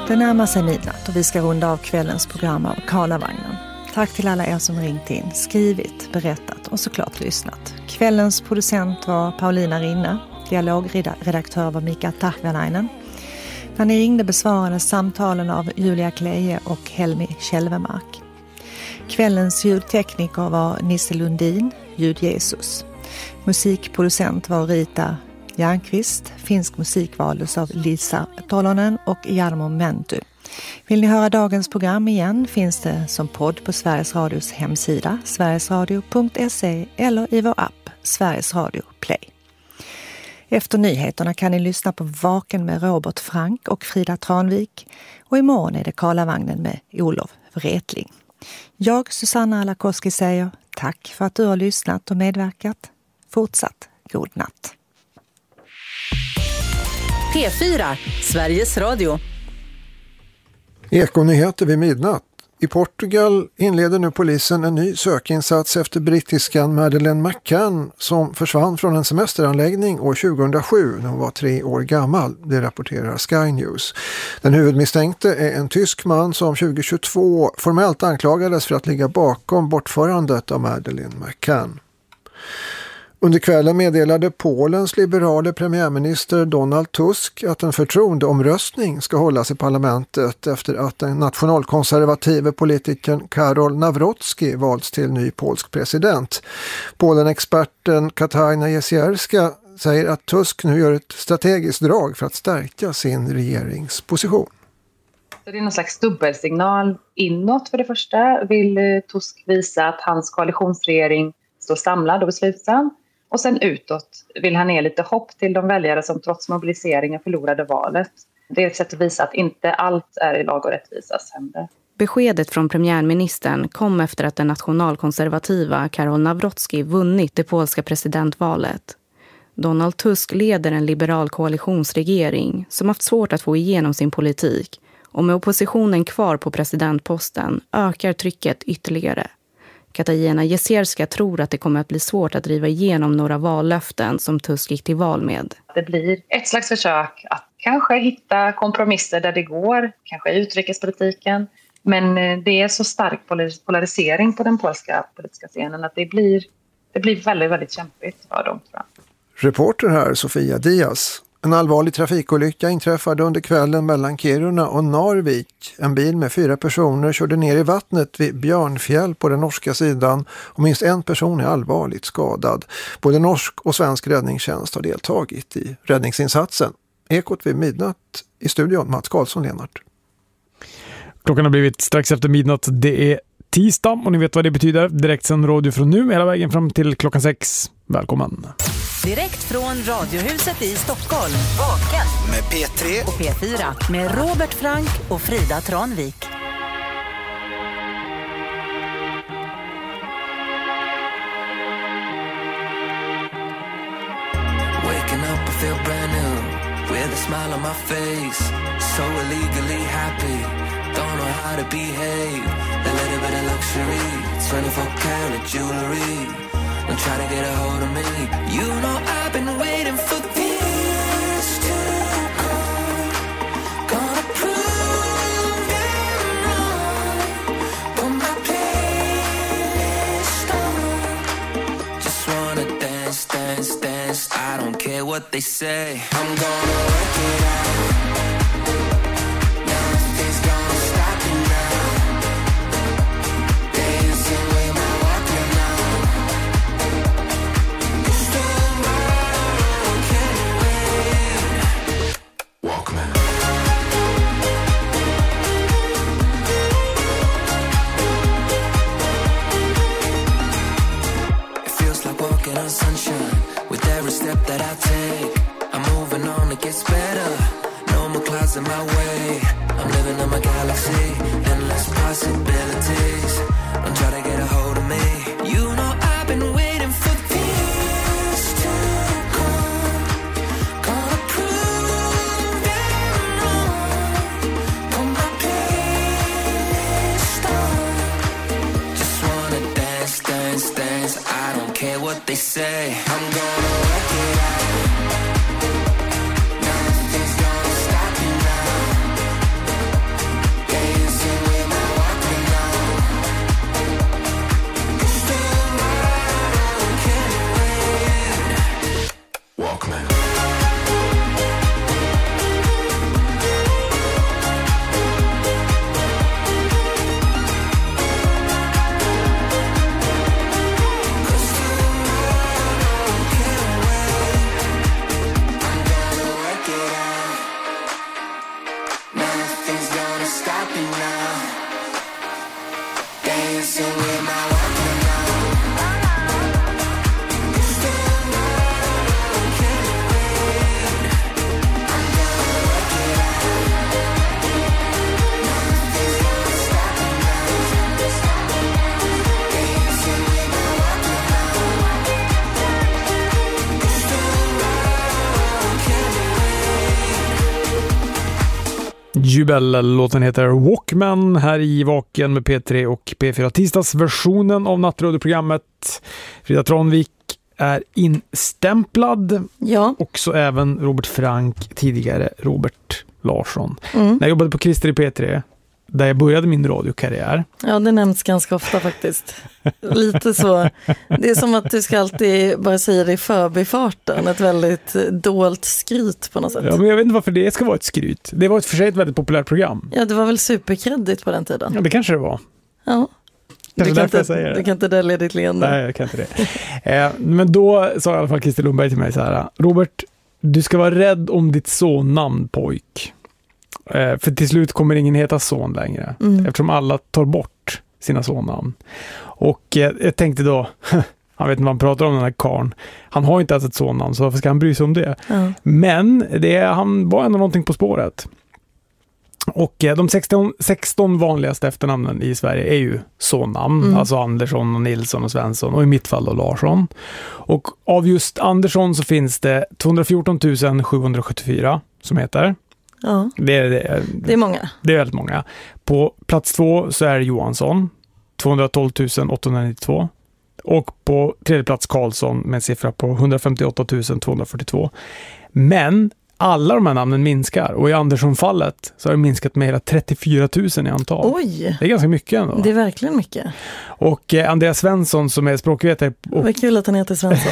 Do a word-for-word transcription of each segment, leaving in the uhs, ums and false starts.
Det närmar sig midnatt och vi ska runda av kvällens program av Karlavagnen. Tack till alla er som ringt in, skrivit, berättat och såklart lyssnat. Kvällens producent var Paulina Rinne, dialogredaktör var Mika Tahvelainen. När ni ringde besvarades samtalen av Julia Kleje och Helmi Kjellvemark. Kvällens ljudtekniker var Nisse Lundin, Ljud Jesus. Musikproducent var Rita Järnqvist. Finsk musik valdes av Lisa Tolonen och Jarmo Mentu. Vill ni höra dagens program igen finns det som podd på Sveriges Radios hemsida sverigesradio punkt se eller i vår app Sveriges Radio Play. Efter nyheterna kan ni lyssna på Vaken med Robert Frank och Frida Tranvik och imorgon är det Karlavagnen med Olof Wretling. Jag, Susanna Alakoski, säger tack för att du har lyssnat och medverkat. Fortsatt god natt. P fyra, Sveriges Radio. Ekonyheter vid midnatt. I Portugal inleder nu polisen en ny sökinsats efter brittiskan Madeleine McCann som försvann från en semesteranläggning år tjugohundrasju när hon var tre år gammal, det rapporterar Sky News. Den huvudmisstänkte är en tysk man som tjugohundratjugotvå formellt anklagades för att ligga bakom bortförandet av Madeleine McCann. Under kvällen meddelade Polens liberale premiärminister Donald Tusk att en förtroendeomröstning ska hållas i parlamentet efter att den nationalkonservative politikern Karol Nawrocki valts till ny polsk president. Polen-experten Katarina Jezierska säger att Tusk nu gör ett strategiskt drag för att stärka sin regeringsposition. Så det är någon slags dubbelsignal inåt. För det första vill Tusk visa att hans koalitionsregering står samlad och beslutsam. Och sen utåt vill han ge lite hopp till de väljare som trots mobiliseringen förlorade valet. Det är ett sätt att visa att inte allt är i lag och rättvisas händer. Beskedet från premiärministern kom efter att den nationalkonservativa Karol Nawrocki vunnit det polska presidentvalet. Donald Tusk leder en liberal koalitionsregering som haft svårt att få igenom sin politik. Och med oppositionen kvar på presidentposten ökar trycket ytterligare. Katarina Jezierska tror att det kommer att bli svårt att driva igenom några vallöften som Tusk gick till val med. Det blir ett slags försök att kanske hitta kompromisser där det går, kanske i utrikespolitiken. Men det är så stark polarisering på den polska politiska scenen att det blir, det blir väldigt, väldigt kämpigt för dem, tror jag. Reporter här Sofia Diaz. En allvarlig trafikolycka inträffade under kvällen mellan Kiruna och Narvik. En bil med fyra personer körde ner i vattnet vid Björnfjäll på den norska sidan och minst en person är allvarligt skadad. Både norsk och svensk räddningstjänst har deltagit i räddningsinsatsen. Ekot vid midnatt i studion, Mats Karlsson-Lenart. Klockan har blivit strax efter midnatt. Det är tisdag och ni vet vad det betyder. Direkt sen radio från nu hela vägen fram till klockan sex. Välkommen! Direkt från Radiohuset i Stockholm. Vaken med P tre och P fyra med Robert Frank och Frida Tranvik. Waking up I feel brand new with a smile on my face, so illegally happy, don't know how to behave, a little bit of luxury, twenty-four karat jewelry. Don't try to get a hold of me. You know I've been waiting for this to come. Gonna prove them wrong. But my playlist on. Just wanna dance, dance, dance. I don't care what they say. I'm gonna work it out. Nothing's gonna stop me now. Dancing with my walking now. Sunshine with every step that I take. I'm moving on, it gets better. No more clouds in my way. I'm living in my galaxy, endless possibilities. Don't try to get a hold of me. You know I've been waiting for this to come. Gonna prove them wrong. Put my playlist on. Just wanna dance, dance, dance. I don't care what they say. I'm gonna work it out. Nothing's gonna stop me now. dancing with my walking now. Still now, can't wait. I'm gonna work it out. Nothing's gonna stop me now. Dancing with my walking now. Still now, can't wait. Jubel, låten heter Walkman här i Vaken med P tre och P fyra. Tisdagsversionen av nattradioprogrammet. Frida Tranvik är instämplad. Ja. Och så även Robert Frank, tidigare Robert Larsson. Mm. När jag jobbade på Christer i P tre, där jag började min radiokarriär. Ja, det nämns ganska ofta faktiskt. Lite så. Det är som att du ska alltid bara säga det i förbifarten. Ett väldigt dolt skryt på något sätt. Ja, men jag vet inte varför det ska vara ett skryt. Det var ett för sig ett väldigt populärt program. Ja, det var väl superkreddigt på den tiden. Ja, det kanske det var. Ja. Du Kanske kan, därför jag inte, säger det. du kan inte dölja ditt leende. Nej, jag kan inte det. eh, men då sa i alla fall Christer Lundberg till mig så här: Robert, du ska vara rädd om ditt sonnamn, pojk. Eh, för till slut kommer ingen heta son längre. Mm. Eftersom alla tar bort sina sonnamn. Och eh, jag tänkte då, han vet inte vad han pratar om, den här karn. Han har inte ens ett sonnamn, så varför ska han bry sig om det? Ja. Men det, han var ändå någonting på spåret. Och eh, de sexton, sexton vanligaste efternamnen i Sverige är ju sonnamn. Mm. Alltså Andersson och Nilsson och Svensson. Och i mitt fall då Larsson. Och av just Andersson så finns det tvåhundrafjorton tusen sjuhundrasjuttiofyra som heter. Ja. Det är, det, är, Det är många. det är väldigt många. På plats två så är det Johansson. tvåhundratolv tusen åttahundranittiotvå. Och på tredje plats Karlsson med en siffra på hundrafemtioåtta tusen tvåhundrafyrtiotvå. Men alla de här namnen minskar. Och i Andersson-fallet så har det minskat med hela trettiofyra tusen i antal. Oj! Det är ganska mycket ändå. Det är verkligen mycket. Och eh, Andreas Svensson som är språkvetare och, Vad kul att han heter Svensson.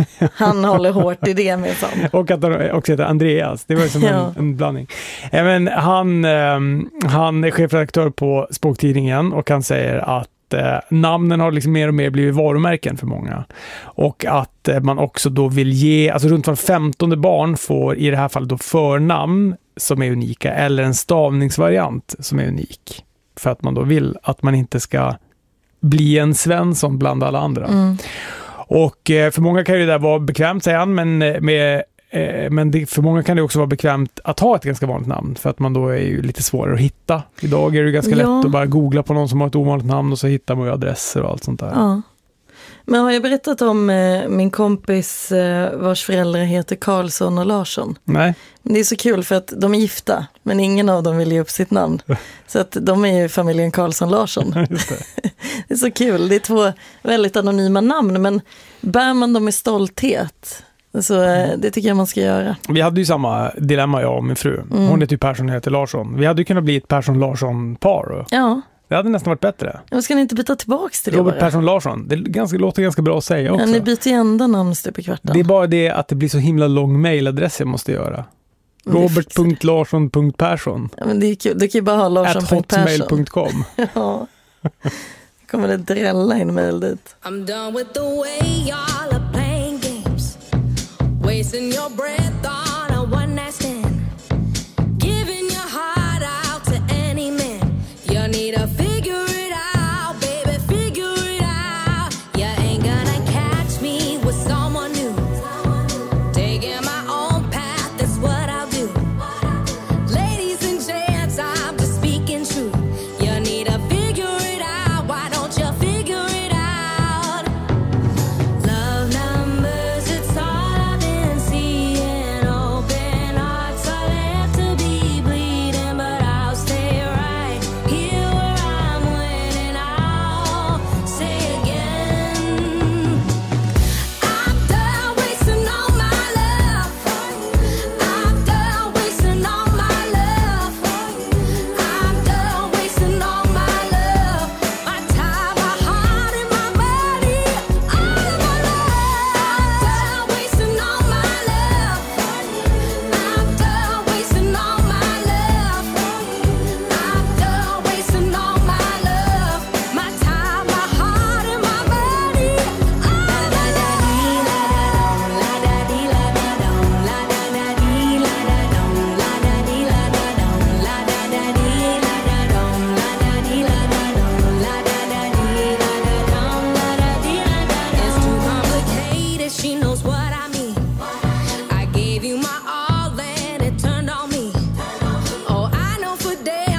Han håller hårt i det med sånt. och att han också heter Andreas. Det var ju som Ja. en, en blandning. Eh, men han, eh, han är chefredaktör på Språktidningen och han säger att eh, namnen har liksom mer och mer blivit varumärken för många. Och att eh, man också då vill ge, alltså runt var femtonde barn får i det här fallet då förnamn som är unika eller en stavningsvariant som är unik. För att man då vill att man inte ska bli en Svensson bland alla andra. Mm. Och eh, för många kan det där vara bekvämt, säger han, men, med, eh, men det, för många kan det också vara bekvämt att ha ett ganska vanligt namn, för att man då är ju lite svårare att hitta. Idag är det ganska Ja. lätt att bara googla på någon som har ett ovanligt namn och så hittar man ju adresser och allt sånt där. Ja. Men har jag berättat om eh, min kompis eh, vars föräldrar heter Karlsson och Larsson? Nej. Det är så kul för att de är gifta, men ingen av dem vill ge upp sitt namn. Så att de är ju familjen Karlsson-Larsson. Just det. Det är så kul, det är två väldigt anonyma namn, men bär man dem med stolthet, så eh, det tycker jag man ska göra. Vi hade ju samma dilemma, jag och min fru. Mm. Hon heter ju Persson och heter Larsson. Vi hade ju kunnat bli ett Persson-Larsson-par. Ja, Det hade nästan varit bättre. men ska ni inte byta tillbaks till det Robert bara? Persson Larsson. Det är ganska, låter ganska bra att säga också. Ja, ni byter ju enda namn stup i kvarten. Det är bara det att det blir så himla lång mailadress jag måste göra. Men det robert punkt larsson punkt persson Ja, men det är kul. Du kan ju bara ha Larsson at punkt hotmail Persson. punkt com. Ja. Kommer det drälla in mejl dit. I'm done with the way y'all are playing games, wasting your breath on a one night stand, giving your heart out to any man. You need to figure it out, baby, figure it out. You ain't gonna catch me with someone new, taking my own path, that's what I'll do. Ladies and gents, I'm just speaking truth. You need to figure it out, why don't you figure it out? Love numbers, it's all I've been seeing. Open hearts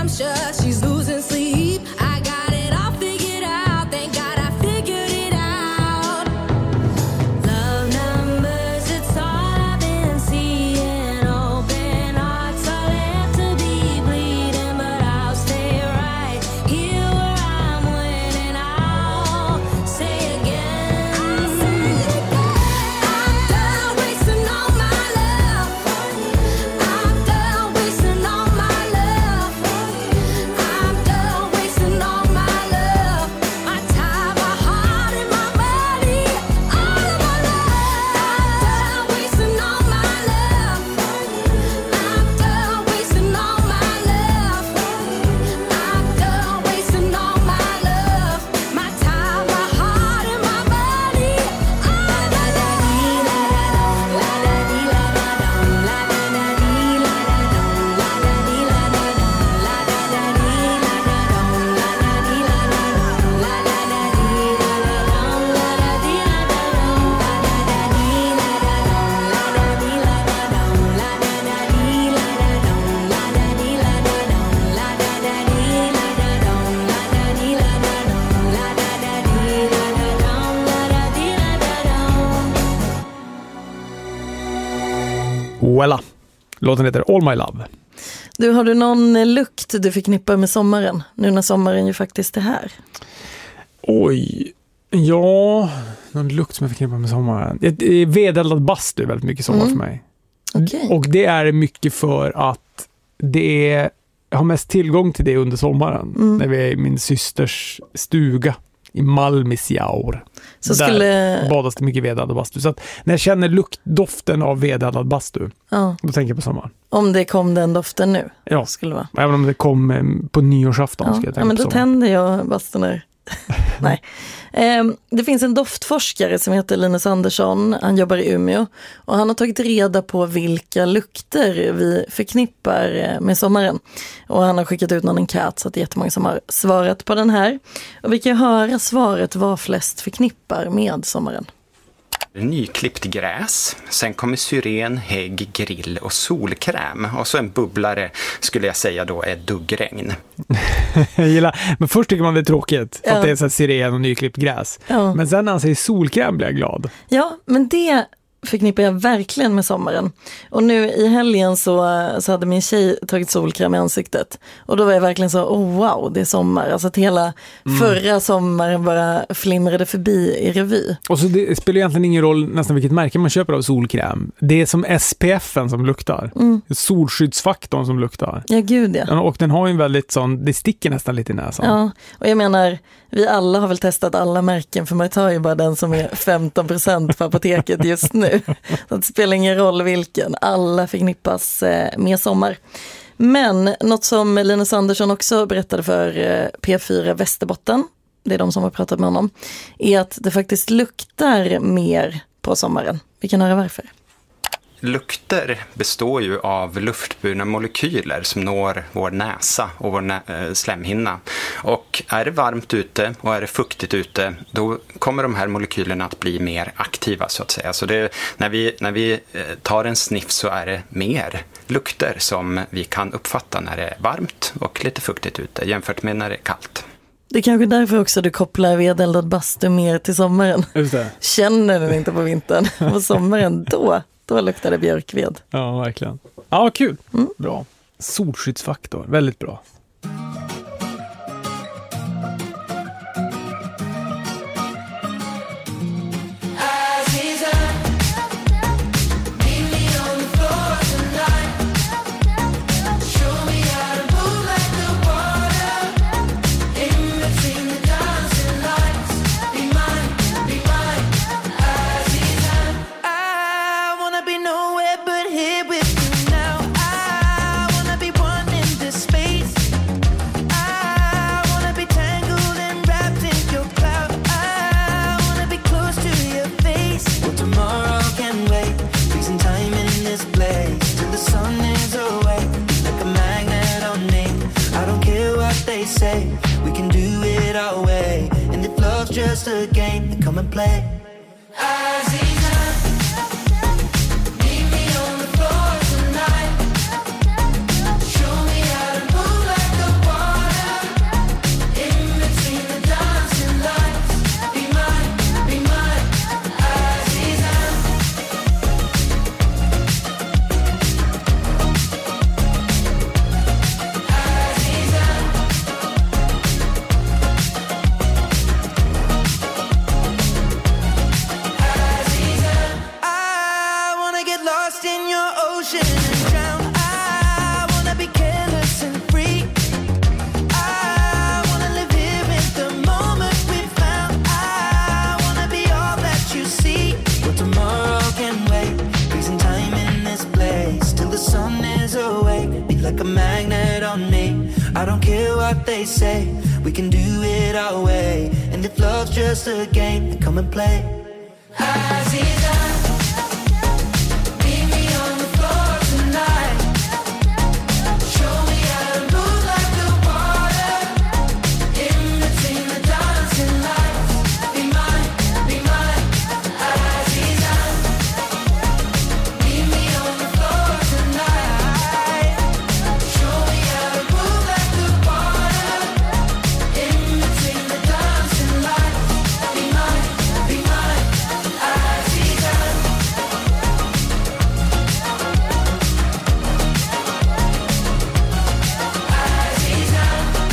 I'm sure she's losing sleep. I got it all figured out. Thank God I figured it out. Love numbers, it's all I've been seeing. Open hearts are left to be bleeding, but I'll stay right here where I'm winning. I'll say again. I'll say it again. I'm done wasting all my love. I'm done wasting all my love. I'm done wasting all my love. My time, my heart, and my money. All of my love. I'm done wasting all my love. I'm done wasting all my love. I'm done wasting all my love. My time, my heart, and my money. La da da dee la da dum, la da dee la da dum, la da da dee la da dum, la da dee la da dum, la da da dee la da dum, la da dee la da dum, la da da dee la da dum, la da dee la da dum, la da da dee la da dum, la da dee la da dum, la da da dee la da dum, la da dee la da dum, la da da dee la da dum, la da dee la da dum, la da da dee la da dum, la da dee la da dum. Wella. Låten heter All My Love. Du, har du någon eh, lukt du förknippar med sommaren? Nu när sommaren ju faktiskt är här. Oj, ja, någon lukt som jag förknippar med sommaren. Det är vedeldad bastu väldigt mycket sommar för mig. Okej. Och det är mycket för att det är, jag har mest tillgång till det under sommaren. När vi är i min systers stuga i Malmisjaur. Så Där skulle... badas det mycket vedeldad bastu. Så att när jag känner lukt, doften av vedeldad bastu, Ja, då tänker jag på sommaren. om det kom den doften nu. Ja, Skulle det vara. även om det kom eh, på nyårsafton. Ja, Ska jag tänka ja, men på då sommaren. tänder jag bastun. Nej. Ehm, det finns en doftforskare som heter Linus Andersson. Han jobbar i Umeå. Och han har tagit reda på vilka lukter vi förknippar eh, med sommaren. Och han har skickat ut någon enkät så att det är jättemånga som har svarat på den här. Och vi kan höra svaret vad flest förknippar med sommaren. Nyklippt gräs, sen kommer syren, hägg, grill och solkräm. Och så en bubblare skulle jag säga då är duggregn. Jag gillar, men först tycker man det är tråkigt för Ja. att det är så här siren och nyklippt gräs. Ja. Men sen när han säger solkräm blir jag glad. Ja, men det förknippar jag verkligen med sommaren. Och nu i helgen så, så hade min tjej tagit solkräm i ansiktet. Och då var jag verkligen så, oh wow, det är sommar. Alltså att hela förra sommaren bara flimrade förbi i revy. Och så det spelar egentligen ingen roll nästan vilket märke man köper av solkräm. Det är som S P F:en som luktar. Mm. Solskyddsfaktorn som luktar. Ja, gud ja. Ja, och den har ju en väldigt sån, det sticker nästan lite i näsan. Ja, och jag menar, vi alla har väl testat alla märken, för man tar ju bara den som är femton procent på apoteket just nu. Så det spelar ingen roll vilken, alla förknippas eh, med sommar. Men något som Linus Andersson också berättade för eh, P fyra Västerbotten, det är de som har pratat med honom, är att det faktiskt luktar mer på sommaren. Vi kan höra varför. Lukter består ju av luftburna molekyler som når vår näsa och vår nä- äh, slemhinna. Och är det varmt ute och är det fuktigt ute, då kommer de här molekylerna att bli mer aktiva så att säga. Så det, när vi, när vi tar en sniff så är det mer lukter som vi kan uppfatta när det är varmt och lite fuktigt ute jämfört med när det är kallt. Det är kanske därför också du kopplar vedeldad bastu mer till sommaren. Just det. Känner den inte på vintern. På sommaren, då, då luktar det björkved. Ja, verkligen. Ja, kul. Mm. Bra. Solskyddsfaktor, väldigt bra. Just a game to come and play. Meet me on the floor tonight. Show me how to move like a I don't care what they say, we can do it our way. And if love's just a game, then come and play. Aziza, meet me on the floor tonight. Show me how to move like the water in between the dancing lights. Be mine, be mine, Aziza. Meet me on the floor tonight. Show me how to move like the water in between the dancing lights. Be mine, be mine, Aziza. Aziza.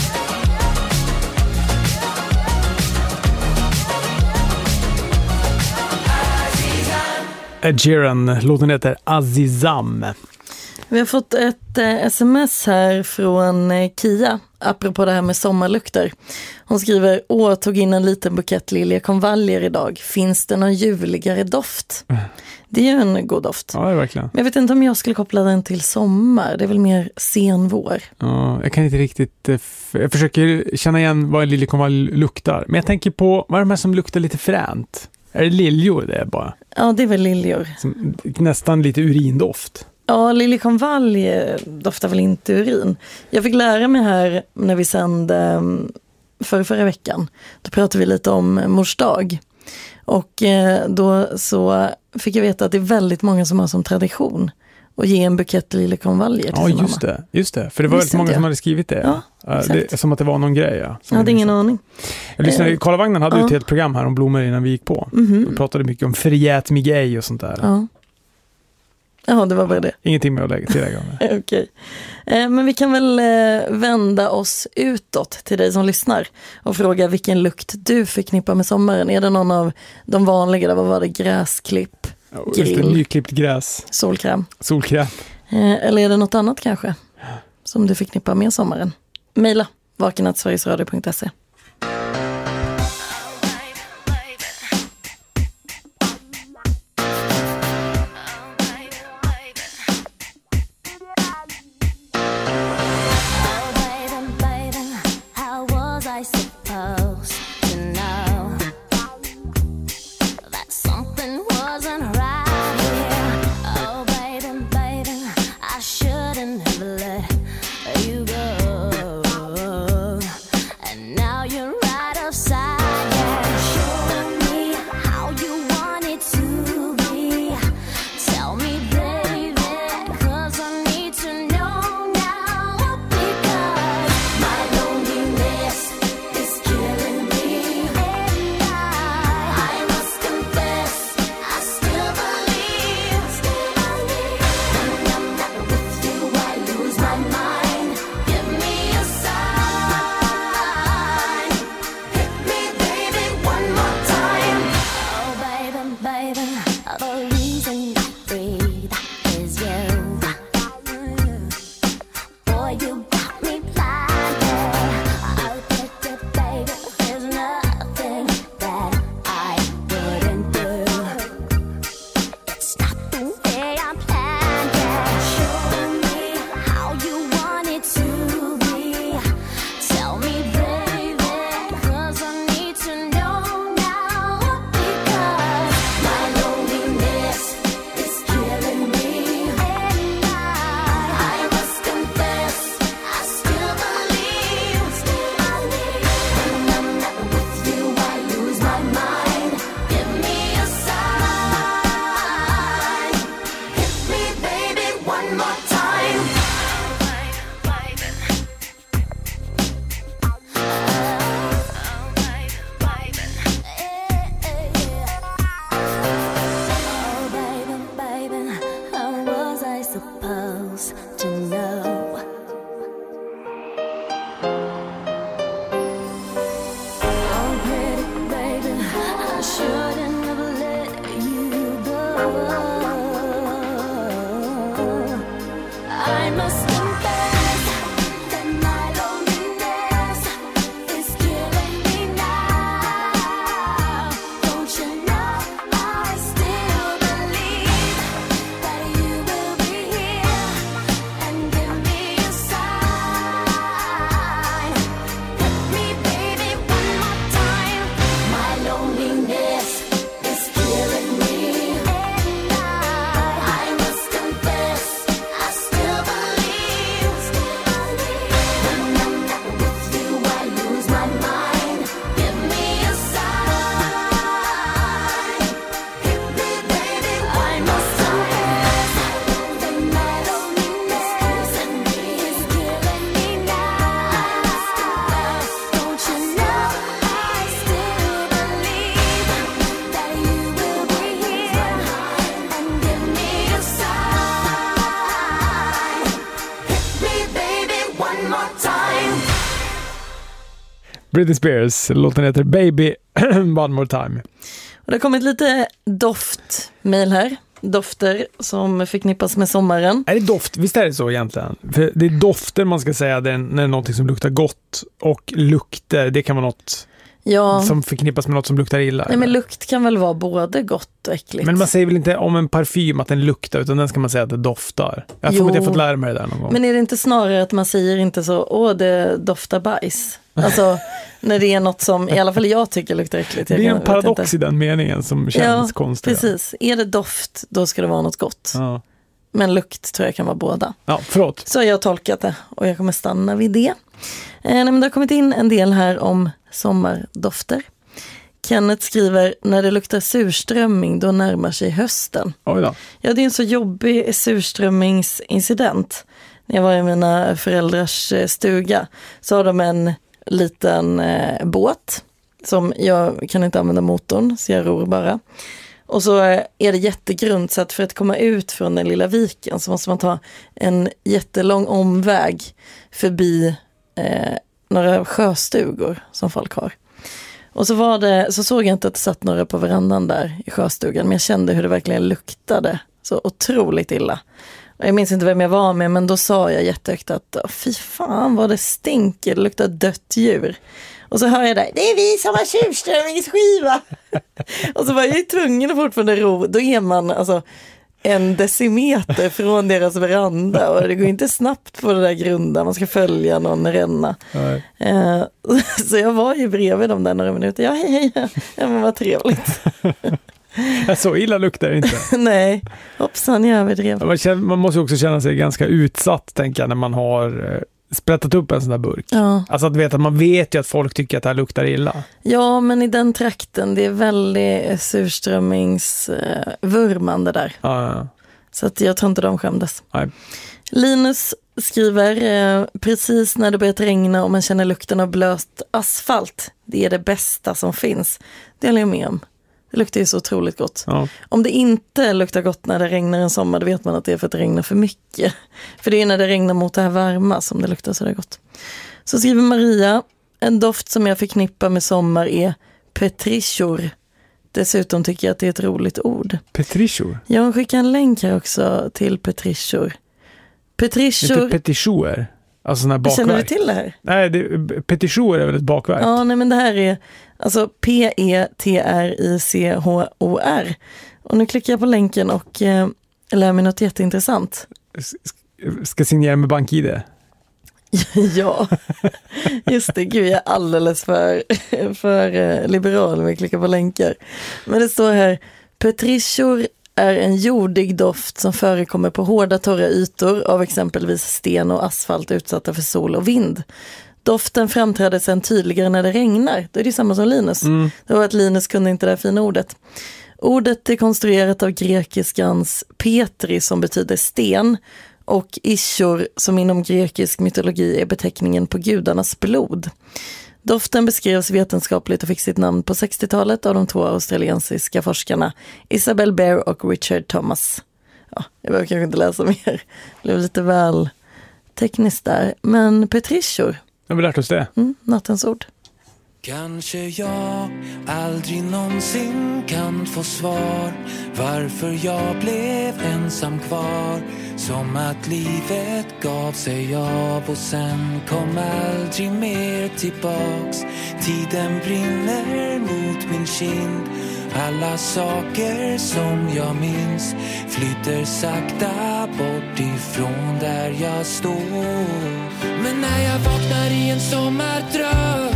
Ed Sheeran, låten heter Azizam. Vi har fått ett eh, sms här från eh, Kia, apropå det här med sommarlukter. Hon skriver, åh, tog in en liten bukett liljekonvaljer idag. Finns det någon juligare doft? Det är ju en god doft. Ja, det är verkligen. Men jag vet inte om jag skulle koppla den till sommar. Det är väl mer sen vår. Ja, jag kan inte riktigt... eh, f- Jag försöker känna igen vad en liljekonvalj luktar. Men jag tänker på, vad är de här som luktar lite fränt? Är det liljor det är bara? Ja, det är väl liljor. Som, nästan lite urindoft. Ja, liljekonvalj eh, doftar väl inte urin. Jag fick lära mig här när vi sände um, för förra veckan. Då pratade vi lite om mors dag. Och eh, då så fick jag veta att det är väldigt många som har som tradition att ge en bukett liljekonvaljer till Ja, sin just mamma. det, just det. För det var Visste väldigt många inte som jag. hade skrivit det. Ja, Ja, exakt. det som att det var någon grej. Ja, Jag hade ingen aning. Jag lyssnade, Eh, Karlavagnen hade ju ja. ett helt program här om blommor innan vi gick på. Mhm. Vi pratade mycket om förgät mig ej och sånt där. Ja. Ja, det var bara det. Ingenting med att lägga tillägga om det. Okej. Eh, men vi kan väl eh, vända oss utåt till dig som lyssnar och fråga vilken lukt du förknippar med sommaren. Är det någon av de vanliga, vad var det, gräsklipp, Ja, just det, grill, nyklippt gräs, solkräm? solkräm. Eh, eller är det något annat kanske som du förknippar med sommaren? Maila vaken snabel-a sverigesradio punkt se. Britney Spears, låten heter Baby One More Time. Och det har kommit lite doftmail här. Dofter som förknippas med sommaren. Är det doft? Visst är det så egentligen? För det är dofter man ska säga, det är, när det är någonting som luktar gott. Och lukter, det kan vara något ja. som förknippas med något som luktar illa. Nej, men lukt kan väl vara både gott och äckligt. Men man säger väl inte om en parfym att den luktar, utan den ska man säga att det doftar. Jag tror att jag fått lära mig det där någon gång. Men är det inte snarare att man säger inte så, åh det doftar bajs? Alltså när det är något som, i alla fall jag tycker luktar äckligt. Jag det är kan, en paradox i den meningen som känns ja, konstig. Precis. Är det doft, då ska det vara något gott. Ja. Men lukt tror jag kan vara båda. Ja, förlåt. Så har jag tolkat det och jag kommer stanna vid det. Eh, nej, men det har kommit in en del här om sommardofter. Kenneth skriver, när det luktar surströmming då närmar sig hösten. Oj då. Ja, det är en så jobbig surströmmingsincident. När jag var i mina föräldrars stuga så har de en liten eh, båt som jag kan inte använda motorn, så jag ror bara. Och så är det jättegrunt, så att för att komma ut från den lilla viken så måste man ta en jättelång omväg förbi eh, några sjöstugor som folk har. Och så, var det, så såg jag inte att det satt några på verandan där i sjöstugan, men jag kände hur det verkligen luktade så otroligt illa. Och jag minns inte vem jag var med, men då sa jag jättehögt att fy fan vad det stinker, det luktar dött djur. Och så hör jag där, det är vi som har surströmmingsskiva. Och så var jag ju tvungen att fortfarande ro, då är man alltså en decimeter från deras veranda och det går inte snabbt på det där grunda, man ska följa någon ränna. Eh, så jag var ju bredvid dem där några minuter, ja hej hej, ja men vad trevligt. Så illa luktar det inte. Nej, hoppsan jag överdrev. Man, känner, man måste också känna sig ganska utsatt, tänker jag, när man har eh, sprättat upp en sån där burk. Ja. Alltså att veta att man vet ju att folk tycker att det här luktar illa. Ja, men i den trakten, det är väldigt surströmmingsvurmande där. Ja, ja. Så att jag tror inte de skämdes. Nej. Linus skriver, eh, precis när det börjat regna och man känner lukten av blöt asfalt, det är det bästa som finns. Det håller jag med om. Det luktar ju så otroligt gott. Ja. Om det inte luktar gott när det regnar en sommar, då vet man att det är för att det regnar för mycket. För det är när det regnar mot det här varma som det luktar så där gott. Så skriver Maria, en doft som jag förknippar med sommar är petrichor. Dessutom tycker jag att det är ett roligt ord. Petrichor? Jag skickar en länk här också till petrichor. Petrichor... Inte petichor? Alltså sån här bakverk. Känner du till det här? Nej, det, petichor är väl ett bakverk? Ja, nej men det här är alltså P E T R I C H O R. Och nu klickar jag på länken och eh, lär mig något jätteintressant. Ska signera med BankID? Ja, just det. Gud, jag är alldeles för, för eh, liberal med att klicka på länkar. Men det står här, petrichor är en jordig doft som förekommer på hårda torra ytor av exempelvis sten och asfalt utsatta för sol och vind. Doften framträder sen tydligare när det regnar. Då är det samma som Linus. Mm. Det var att Linus kunde inte det här fina ordet. Ordet är konstruerat av grekiskans petri som betyder sten och ishor som inom grekisk mytologi är beteckningen på gudarnas blod. Doften beskrevs vetenskapligt och fick sitt namn på sextiotalet av de två australiensiska forskarna Isabel Bear och Richard Thomas. Ja, jag behöver kanske inte läsa mer. Det blev lite väl tekniskt där. Men petrichor. Jag har lärt oss det. Mm, nattens ord. Kanske jag aldrig någonsin kan få svar varför jag blev ensam kvar. Som att livet gav sig av och sen kom aldrig mer tillbaks. Tiden brinner mot min kind. Alla saker som jag minns flyter sakta bort ifrån där jag står. Men när jag vaknar i en sommardröm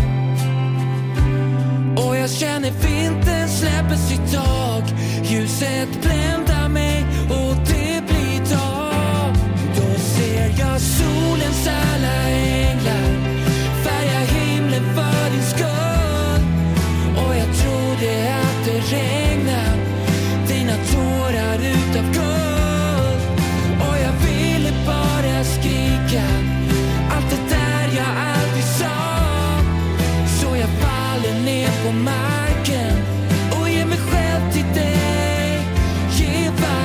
och jag känner vintern släpper sitt tag, ljuset bländar mig och det blir dag. Då ser jag solens alla änglar färga himlen för din skull. Och jag trodde att det regnar dina tårar utav guld. Och jag ville bara skrika allt det där jag aldrig sa. Så jag faller ner på marken och ger mig själv till dig. Ge varje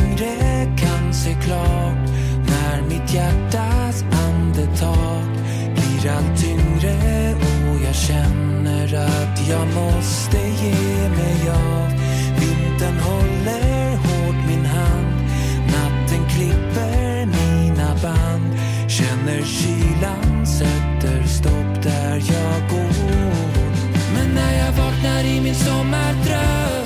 tyngre kan se klart när mitt hjärtas andetag blir allt tyngre och jag känner att jag måste ge mig av. Vintern håller hårt min hand, natten klipper mina band, känner kylan sätter stopp där jag går. Men när jag vaknar i min sommardröm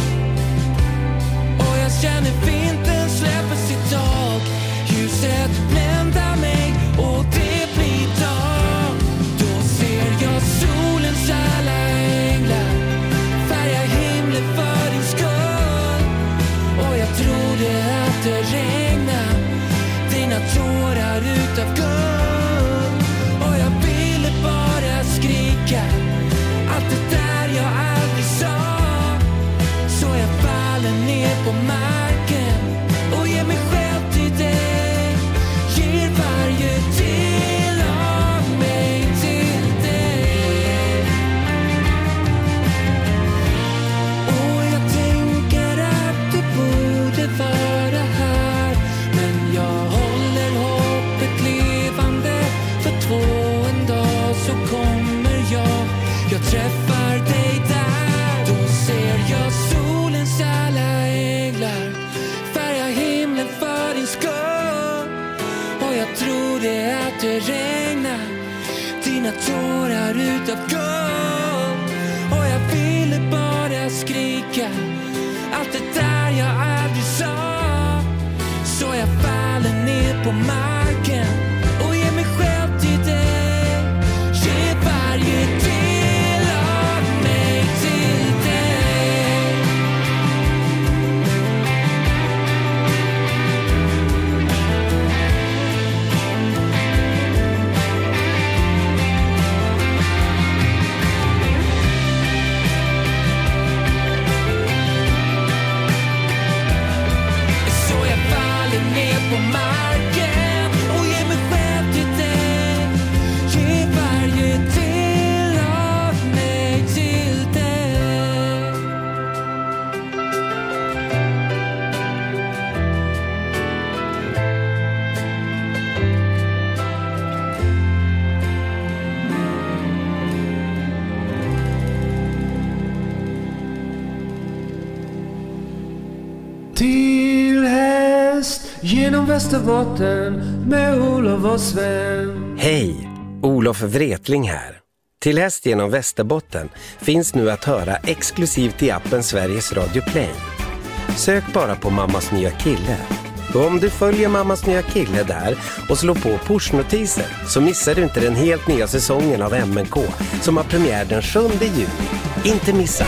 och jag känner vintern släpper sitt tag, ljuset bländar mig och det blir dag. Då ser jag solens alla änglar färga himlen för din skull. Och jag trodde att det regnar dina tårar utav guld. Och jag ville bara skrika allt det där jag aldrig sa. Så jag faller ner på marken och ger mig själv till dig. Ger varje del av mig till dig. Och jag tänker att du borde vara här, men jag håller hoppet levande. För två en dag så kommer jag, jag träffar dig där. Då ser jag solens alla änglar färga himlen för din skull. Och jag trodde att det regnar dina tårar utav guld. Och jag ville bara skrika allt det där jag aldrig sa. Så jag faller ner på marken och ger mig själv till dig. Ge varje del av mig till dig. Så jag faller ner på marken och ger mig själv till dig. Ge varje del av mig till dig. Till häst genom Västerbotten med Olof och Sven. Hej, Olof Wretling här. Till häst genom Västerbotten finns nu att höra exklusivt i appen Sveriges Radio Play. Sök bara på Mammas nya kille. Och om du följer Mammas nya kille där och slår på pushnotiser så missar du inte den helt nya säsongen av M N K som har premiär den sjunde juni. Inte missa!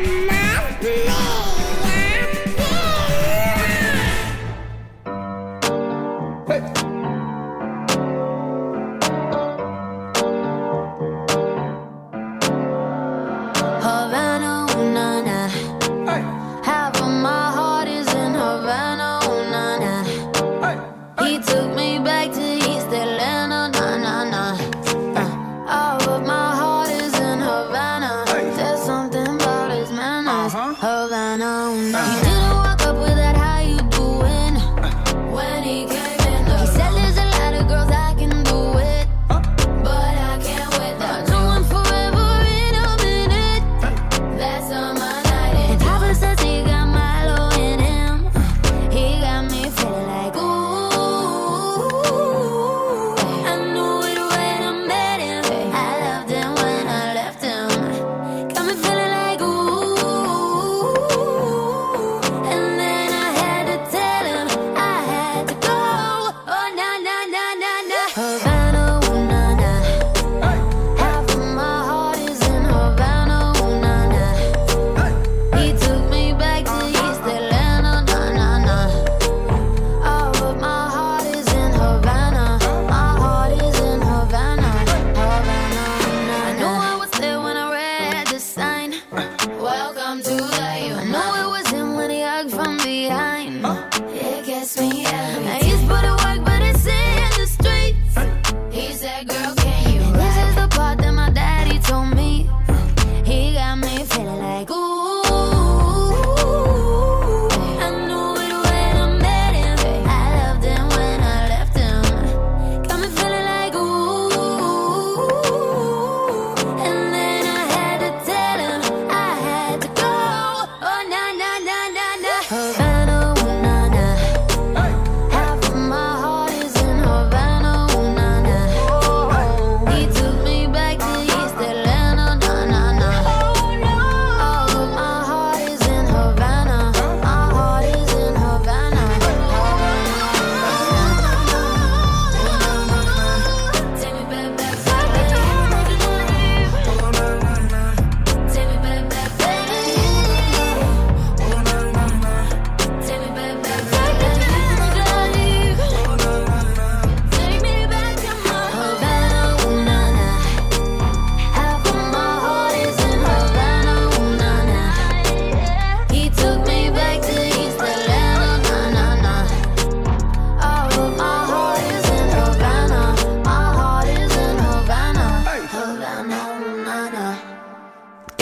Havana, ooh, na, na. Half of my heart is in Havana, ooh, na, na. He took me back to East Atlanta, na, na, na. Uh, all of my heart is in Havana. There's something about his manners. Havana, ooh, na. He didn't walk up with that, how you doing? When he came in the He said there's a lot of girls I can do it, but I can't with that. No one forever in a minute. That's on my night. And Papa says he got Milo in him. He got me feeling like ooh. I knew it when I met him. I loved him when I left him. Got me feeling like ooh. And then I had to tell him I had to go. Oh na na na na na. Havana, ooh, na na. Half of my heart is in Havana, ooh, na na. He took me back to East Atlanta, na na na. All of my heart is in Havana. My heart is in Havana, Havana, ooh, na na. I knew I was there when I read the sign. Welcome to the U. I know it was him when he hugged from behind. It gets me every time. He's put in work, but it's in the streets. He said, girl, can you And this is the part that my daddy told me. He got me feeling like ooh. I knew it when I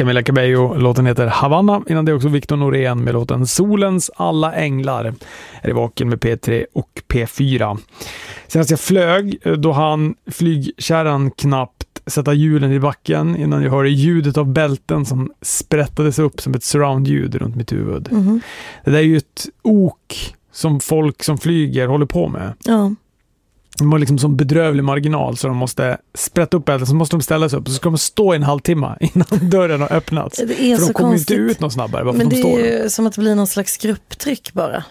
Camila Cabello. Låten heter Havanna. Innan det också Victor Norén med låten Solens alla änglar. Är det vaken med P tre och P fyra. Senast jag flög, då han flygkärran knappt sätta hjulen i backen innan jag hörde ljudet av bälten som sprättades upp som ett surround-ljud runt mitt huvud. Mm-hmm. Det där är ju ett ok som folk som flyger håller på med. Ja. De har liksom som bedrövlig marginal så de måste sprätta upp bälten, så måste de ställa sig upp och så ska de stå i en halvtimme innan dörren har öppnats. Det är för så de kommer konstigt. inte ut något snabbare. Men de det står är ju som att det blir någon slags grupptryck bara.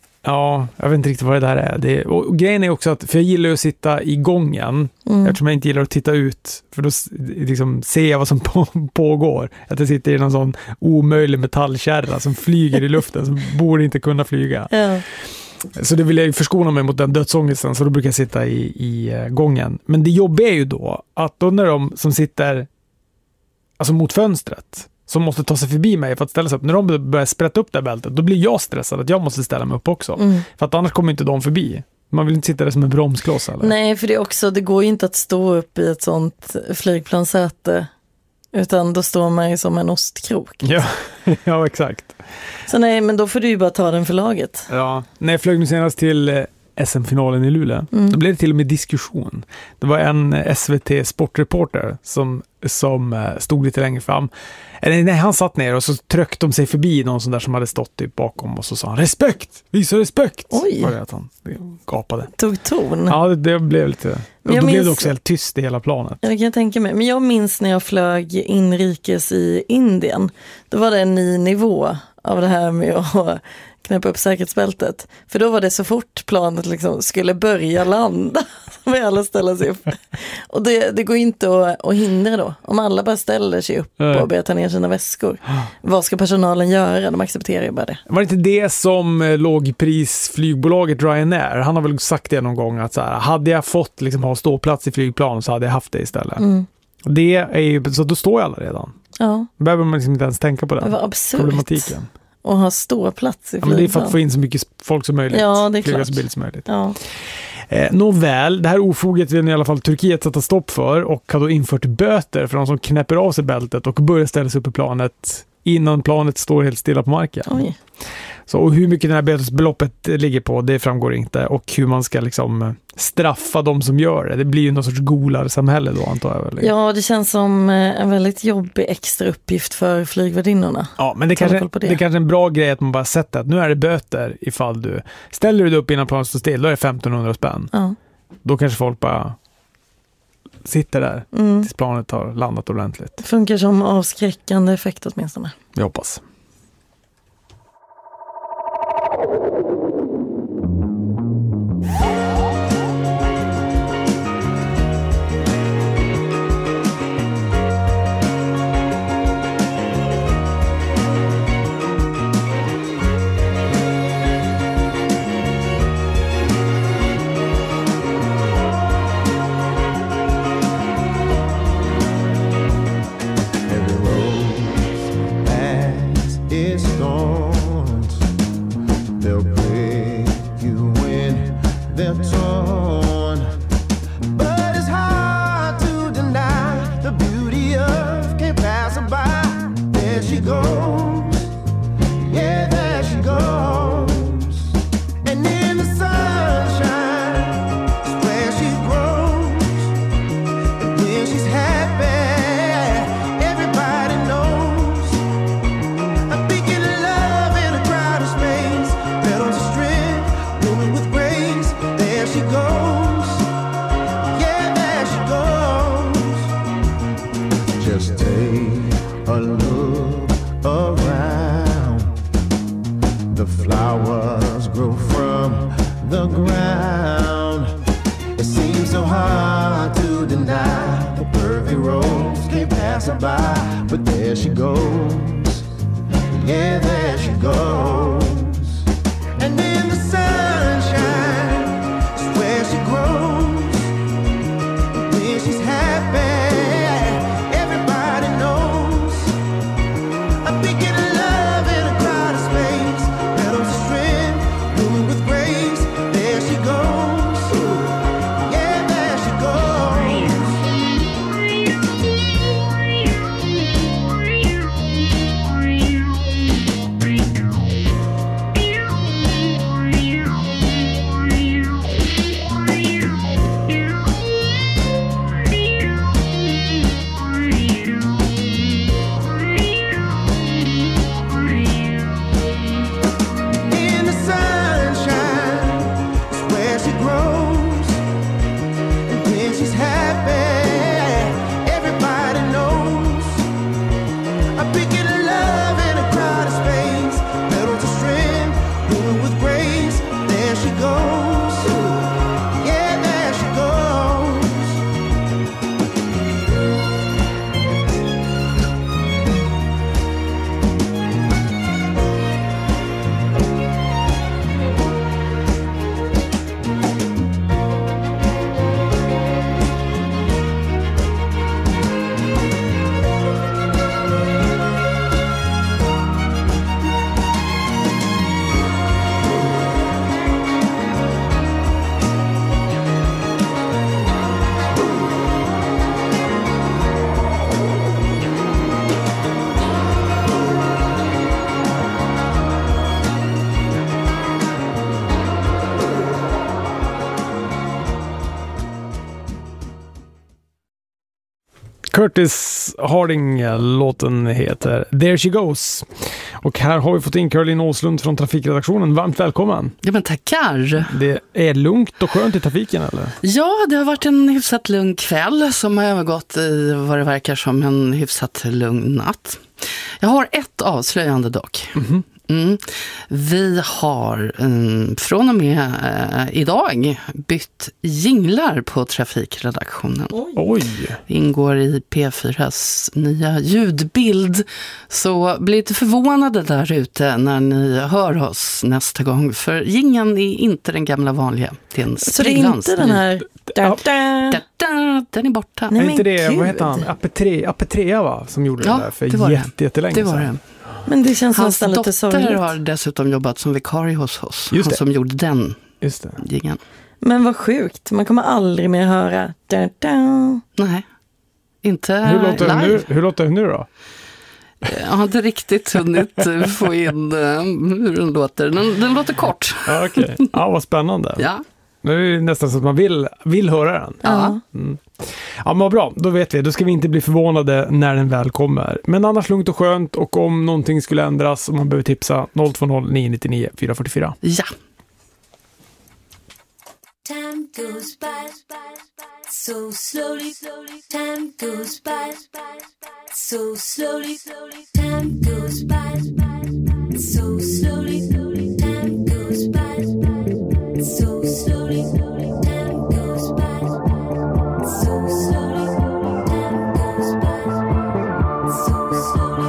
Ja, jag vet inte riktigt vad det där är. Det är och, och grejen är också att, för jag gillar ju att sitta i gången mm. eftersom jag inte gillar att titta ut, för då liksom ser jag vad som på, pågår. Att jag sitter i någon sån omöjlig metallkärra som flyger i luften som borde inte kunna flyga. Ja. Så det vill jag ju förskona mig mot den dödsångesten, så då brukar jag sitta i, i gången. Men det jobbiga är ju då att då när de som sitter alltså mot fönstret som måste ta sig förbi mig för att ställa sig upp, när de börjar sprätta upp det här bältet, då blir jag stressad att jag måste ställa mig upp också. Mm. För att annars kommer inte de förbi. Man vill inte sitta där som en bromskloss eller? Nej, för det är också, det går ju inte att stå upp i ett sånt flygplansäte, utan då står man ju som en ostkrok. Ja, ja exakt. Så nej, men då får du ju bara ta den för laget. Ja, när jag flög nu senast till eh, S M-finalen i Luleå, mm. då blev det till och med diskussion. Det var en S V T-sportreporter som, som eh, stod lite längre fram. Eller nej, han satt ner och så tryckte de sig förbi någon sån där som hade stått typ bakom och så sa han respekt, visa respekt. Oj. Var det att han gapade. Tog ton. Ja, det, det blev lite... Och då minns... blev det också helt tyst i hela planet. Ja, det kan jag tänka mig. Men jag minns när jag flög inrikes i Indien. Då var det en ny nivå av det här med att knäppa upp säkerhetsbältet. För då var det så fort planet liksom skulle börja landa som vi alla ställer sig upp. Och det, det går inte att, att hindra då. Om alla bara ställer sig upp mm. och börjar ta ner sina väskor. Vad ska personalen göra? De accepterar ju bara det. Var det inte det som lågprisflygbolaget Ryanair? Han har väl sagt det någon gång att så här, hade jag fått liksom ha ståplats i flygplan så hade jag haft det istället. Mm. Och det är ju, så då står jag alla redan. Ja. Då behöver man liksom inte ens tänka på den det var absurt. Problematiken. Och ha ståplats i flygplan. Ja, men det är för att få in så mycket folk som möjligt. Ja, det är klart. Så billigt som möjligt. Ja. Eh, nåväl, det här ofoget vill i alla fall Turkiet sätta stopp för och har då infört böter för de som knäpper av sig bältet och börjar ställa sig upp i planet innan planet står helt stilla på marken. Oj. Så, och hur mycket det här bötesbeloppet ligger på, det framgår inte. Och hur man ska liksom straffa de som gör det. Det blir ju någon sorts golarsamhälle då, antar jag väl. Ja, det känns som en väldigt jobbig extra uppgift för flygvärdinnorna. Ja, men det kanske, det. det är kanske en bra grej att man bara sätter att nu är det böter ifall du ställer du dig upp innan planet står still, då är det femtonhundra spänn. Ja. Då kanske folk bara sitter där mm. tills planet har landat ordentligt. Det funkar som avskräckande effekt åtminstone. Jag hoppas. Curtis Harding, låten heter There She Goes. Och här har vi fått in Caroline Åslund från trafikredaktionen. Varmt välkommen. Ja, men tackar. Det är lugnt och skönt i trafiken, eller? Ja, det har varit en hyfsat lugn kväll som har övergått i vad det verkar som en hyfsat lugn natt. Jag har ett avslöjande dock. Mm-hmm. Mm. Vi har um, från och med uh, idag bytt jinglar på trafikredaktionen. Oj. Ingår i P fyras nya ljudbild. Så bli lite förvånade där ute när ni hör oss nästa gång. För jingeln är inte den gamla vanliga. Det är en så det är inte den här... Da, da. Da, da, den är borta. Nej, är inte det, vad heter han? Apetrea, va? Som gjorde ja, det där för det jätte, jättelänge det var det. Men det känns hans nästan lite sorgligt. Hans dotter har dessutom jobbat som vikarie hos oss. Just det. Han som gjorde den Just det. Gingen. Men vad sjukt, man kommer aldrig mer höra da, da. Nej, inte hur låter live. Nu, hur låter det nu då? Jag har inte riktigt hunnit få in hur den låter. Den, den låter kort. Ja, okej. Okay. Ja, vad spännande. Ja. Nu är det nästan så att man vill, vill höra den. Ja. Mm. Ja, men bra. Då vet vi. Då ska vi inte bli förvånade när den väl kommer. Men annars lugnt och skönt. Och om någonting skulle ändras, om man behöver tipsa, noll två noll nio nio nio fyra fyra fyra. Ja. Time goes by so slowly. Time goes by so slowly. Time goes by so slowly. Time goes by so slowly. Time goes by so slowly. Time goes by so slowly.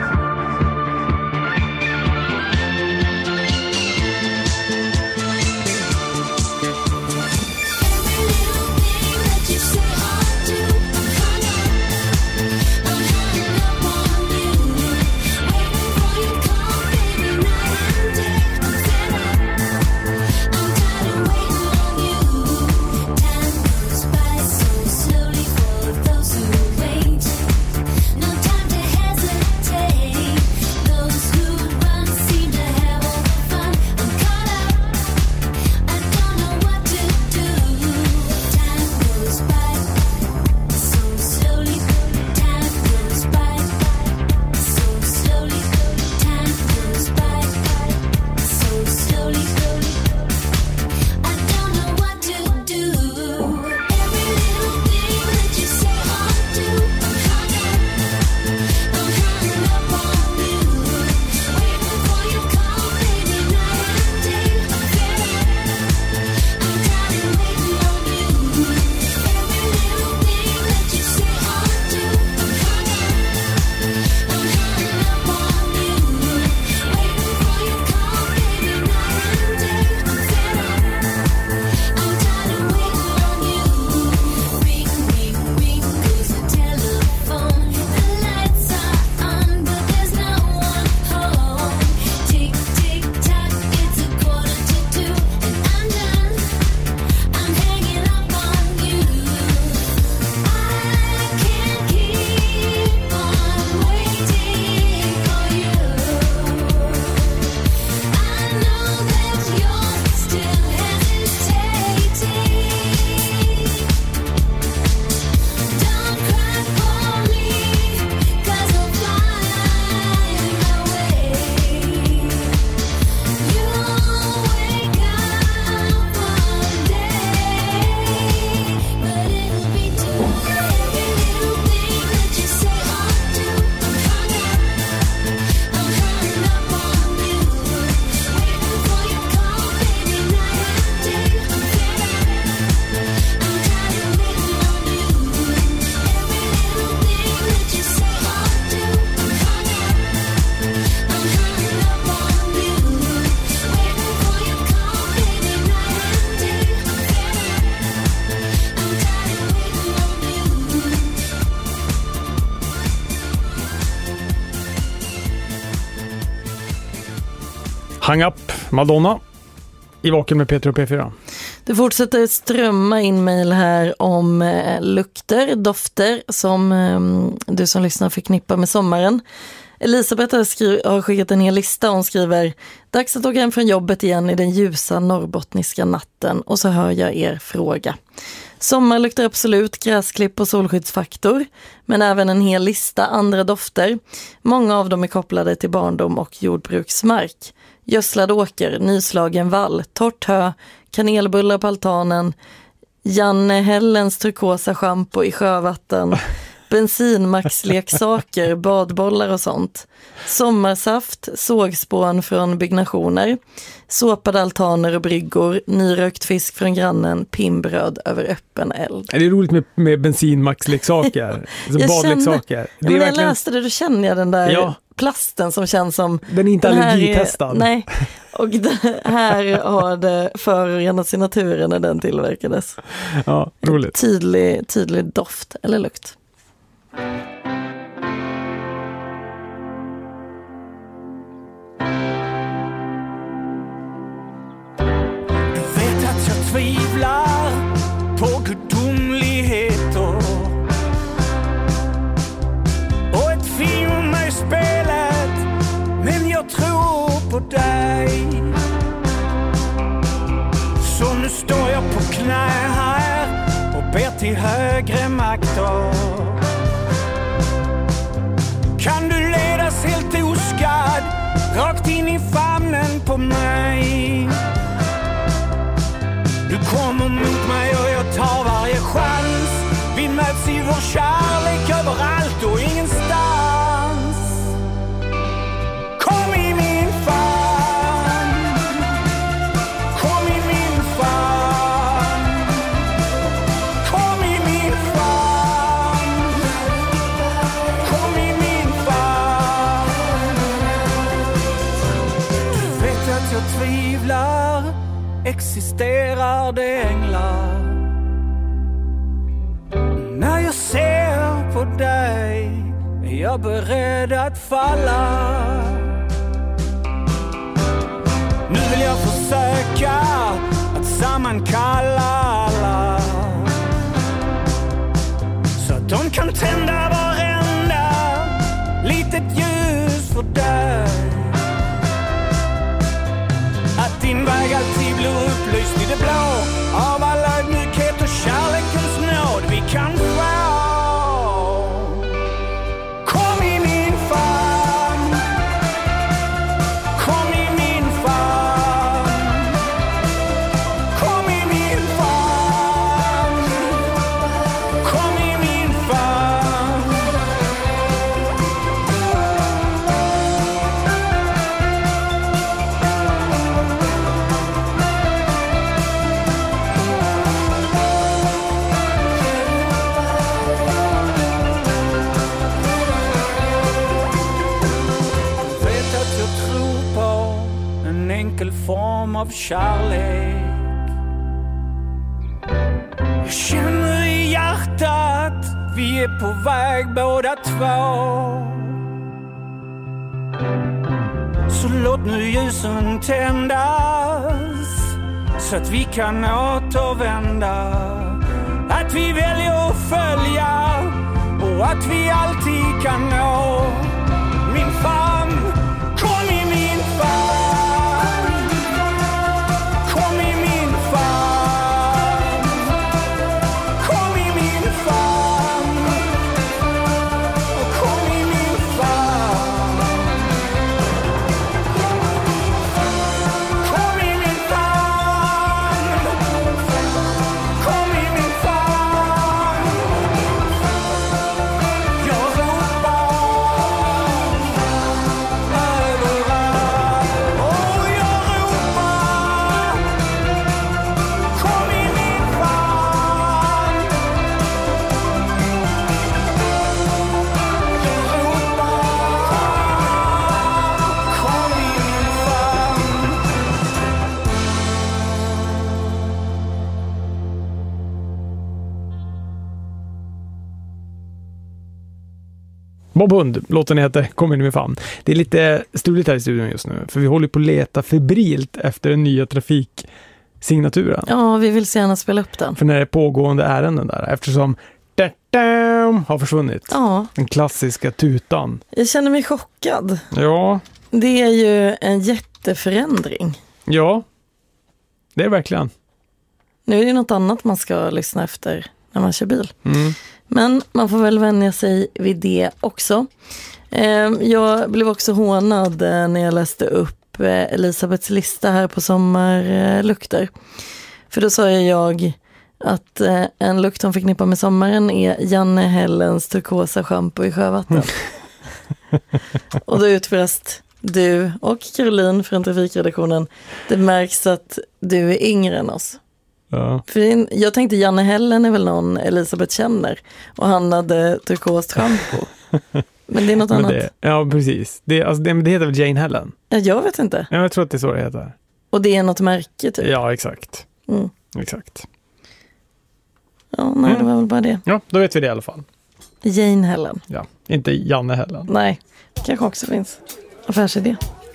Hang Up, Madonna i Vaken med Peter och P fyra. Det fortsätter strömma in mejl här om eh, lukter, dofter som eh, du som lyssnar förknippar med sommaren. Elisabeth har, skri- har skickat en hel lista. Hon skriver: dags att åka hem från jobbet igen i den ljusa norrbottniska natten, och så hör jag er fråga. Sommar luktar absolut gräsklipp och solskyddsfaktor, men även en hel lista andra dofter. Många av dem är kopplade till barndom och jordbruksmark. Gödslad åker, nyslagen vall, torrt hö, kanelbullar på altanen, Janne Hellens turkosa shampoo i sjövatten, bensinmaxleksaker, badbollar och sånt. Sommarsaft, sågspån från byggnationer, såpade altaner och bryggor, nyrökt fisk från grannen, pinnbröd över öppen eld. Det är roligt med, med bensinmaxleksaker, alltså badleksaker. Det är ja, verkligen... verkligen... Jag läste det, då känner jag den där ja. plasten som känns som... Den är inte den allergitestad. Är... Nej, och det här har det förorenats i naturen när den tillverkades. Ja, roligt. Tydlig, tydlig doft eller lukt. Du vet att jag tvivlar på gudomligheter och ett film i spelet, men jag tror på dig. Så nu står jag på knä här och ber till högre makter. Kan du ledas helt oskadd rakt in i famnen på mig? Du kommer mot mig och jag tar varje chans. Vi möts i vår kärlek överallt och ingenstans. Kom i min famn, kom i min famn, kom i min famn, kom i min famn. Du vet att jag tvivlar, existerar det änglar? När jag ser på dig är jag beredd att falla. Nu vill jag försöka att sammankalla alla, så att de kan tända varenda litet ljus för dig. Att din väg alltid blir upplyst i det blå av all ödmjukhet och kärlekens nåd vi kan få. Kom i min famn, kom i min famn, kom i min famn, kom i min famn. Enkel form av kärlek. Jag känner i hjärtat vi är på väg båda två. Så låt nu ljusen tändas så att vi kan återvända. Att vi väljer att följa och att vi alltid kan nå min famn. Kom i min famn. Bob Hund, låten heter Kom in i min famn. Det är lite struligt här i studion just nu, för vi håller på att leta febrilt efter den nya trafiksignaturen. Ja, vi vill gärna spela upp den. För när det är pågående ärenden där, eftersom har försvunnit. Ja. Den klassiska tutan. Jag känner mig chockad. Ja. Det är ju en jätteförändring. Ja, det är verkligen. Nu är det något annat man ska lyssna efter när man kör bil. Mm. Men man får väl vänja sig vid det också. Eh, jag blev också hånad eh, när jag läste upp eh, Elisabeths lista här på sommarlukter. Eh, För då sa jag att eh, en lukt som förknippar med sommaren är Janne Hellens turkosa shampoo i sjövatten. Och då utbrast du och Caroline från trafikredaktionen, det märks att du är yngre än oss. Ja. För jag tänkte Janne Hellen är väl någon Elisabeth känner och han hade turkost shampoo. Men det är något Men annat. det, ja, precis. Det, alltså, det, det heter väl Jane Helen? Ja, jag vet inte. Ja, jag tror att det är så det heter. Och det är något märke typ. Ja, exakt. Mm. Exakt. Ja, nej, det var väl bara det. Ja, då vet vi det i alla fall. Jane Helen. Ja, inte Janne Helen. Nej, det kanske också finns affärsidé.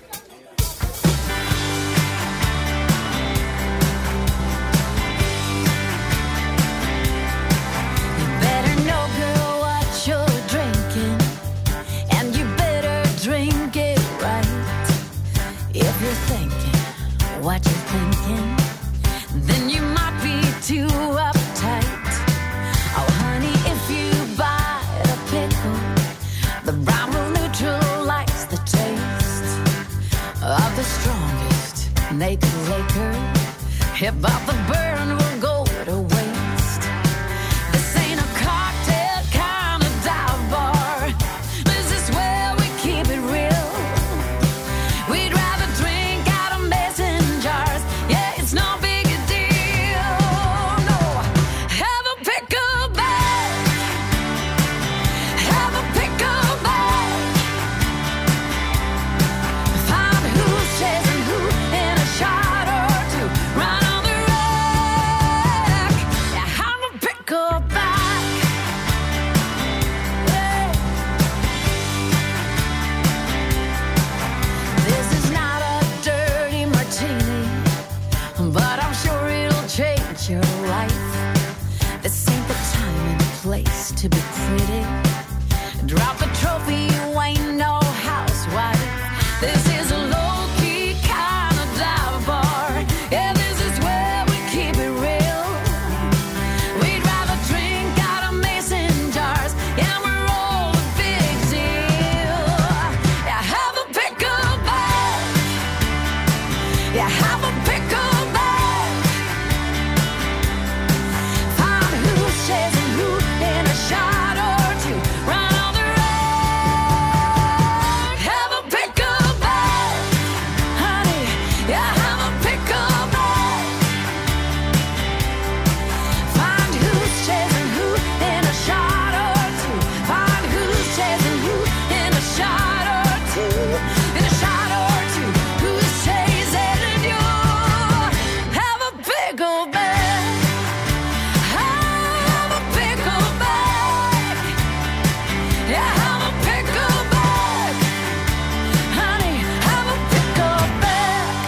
Better know, girl, what you're drinking, and you better drink it right. If you're thinking what you're thinking, then you might be too uptight. Oh, honey, if you bite a pickle, the brine will neutralize the taste of the strongest naked liquor. About the burn will go to waste. This ain't a cocktail kind of dive bar. This is where we keep it real. We'd rather drink out of mason jars. Yeah, it's no big a deal. No, have a pickleback. Have a pickleback. Find who's chasing who in a shot or two. Run on the rack. Yeah, have a pickleback. Yeah. This is not a dirty martini, but I'm sure it'll change your life. This ain't the time and place to be pretty. Drop a trophy, you ain't no housewife. This is a low-key kind of dive bar. Yeah, this is where we keep it real. We'd rather drink out of mason jars. Yeah, we're all a big deal. Yeah, have a pickleback. Yeah, have a pickleback. Find who's chasing who in a shot or two. Run on the rack. Have a pickleback, honey. Yeah, have a pickleback. Find who's chasing who in a shot or two. Find who's chasing who in a shot or two. In a shot or two. Who's chasing you? Have a pickleback. Have a pickleback. Yeah, have a pickleback. Honey, have a pickleback.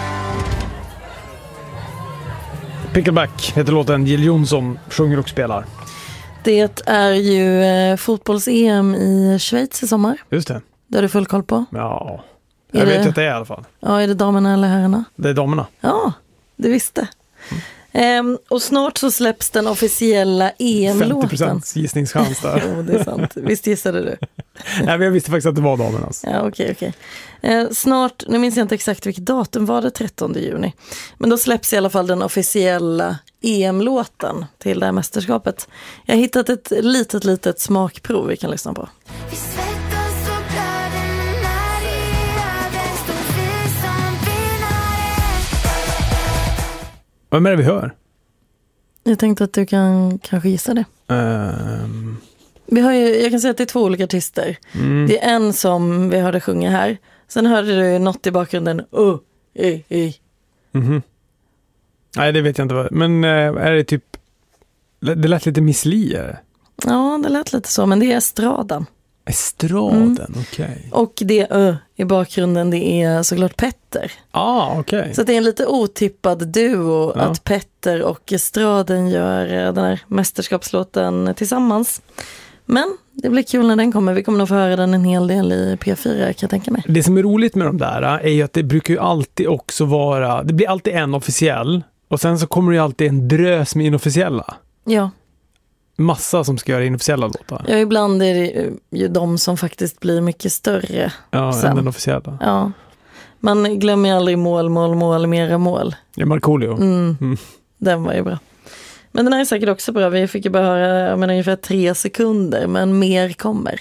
Pickleback heter låten. Jill Johnson sjunger och spelar. Det är ju eh, fotbolls-E M i Schweiz i sommar. Just det. Det har du full koll på. Ja, Är jag det- vet att det är i alla fall. Ja, är det damerna eller herrarna? Det är damerna. Ja, du visste. Ehm, och snart så släpps den officiella E femtio M-låten. procent gissningschans där. Jo, det är sant. Visst gissade du? Nej, men jag visste faktiskt att det var damernas. Ja, okej, okej. Eh, snart, nu minns jag inte exakt vilket datum, var det trettonde juni. Men då släpps i alla fall den officiella E M-låten till det här mästerskapet. Jag har hittat ett litet, litet smakprov vi kan lyssna på. Vi svettas och blöder när det är över. Står vi som vinnare. Vem är det vi hör? Jag tänkte att du kan kanske gissa det. Um, Vi har ju, jag kan säga att det är två olika artister. mm. Det är en som vi hörde sjunga här. Sen hörde du något i bakgrunden. Oh, eh, eh. Mhm. Nej, det vet jag inte vad. Men eh, är det typ... Det lät lite Miss Li, är det? Ja, det lät lite så, men det är estradan. Estraden, Mm. okej. Och det ö i bakgrunden, det är såklart Petter. Ah, okej. Så det är en lite otippad duo Ja. att Petter och estraden gör eh, den här mästerskapslåten tillsammans. Men det blir kul när den kommer. Vi kommer nog få höra den en hel del i P fyra, kan jag tänka mig. Det som är roligt med de där är ju att det brukar ju alltid också vara... Det blir alltid en officiell Och sen så kommer det ju alltid en drös med inofficiella. Ja. Massa som ska göra inofficiella låtar. Ja, ibland är det ju de som faktiskt blir mycket större. Ja, sen. än den officiella. Ja. Man glömmer ju aldrig mål, mål, mål, mera mål. Ja, Markoolio. Mm. Mm. Den var ju bra. Men den här är säkert också bra. Vi fick ju bara höra men, ungefär tre sekunder, men mer kommer.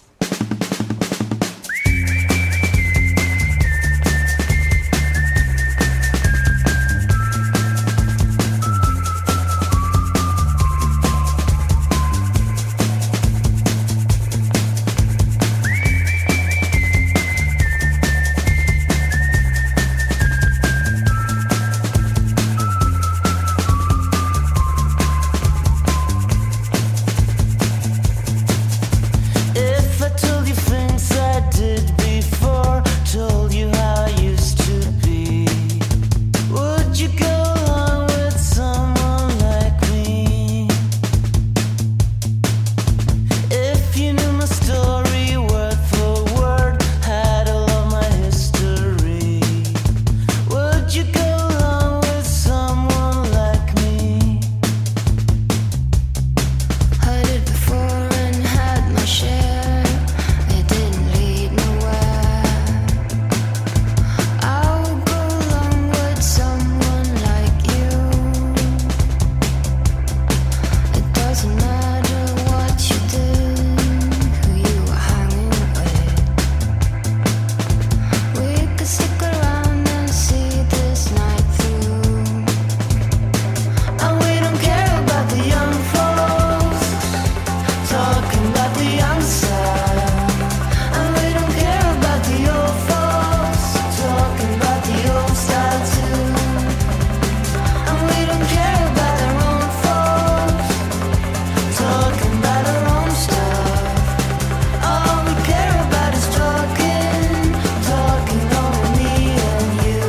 If I told you things I did before, told you how I used to be, would you go along with someone like me? If you knew my story word for word, had all of my history, would you go along with someone like me? Heard it before and had my share. It didn't lead nowhere. I will go along with someone like you. It doesn't matter what you did, who you were hanging with. We could stick around and see this night through. And we don't care about the young folks talking about the young side. And we don't care about the old folks talking about the old style too. And we don't care about our own folks talking about our own stuff. All we care about is talking, talking over me and you.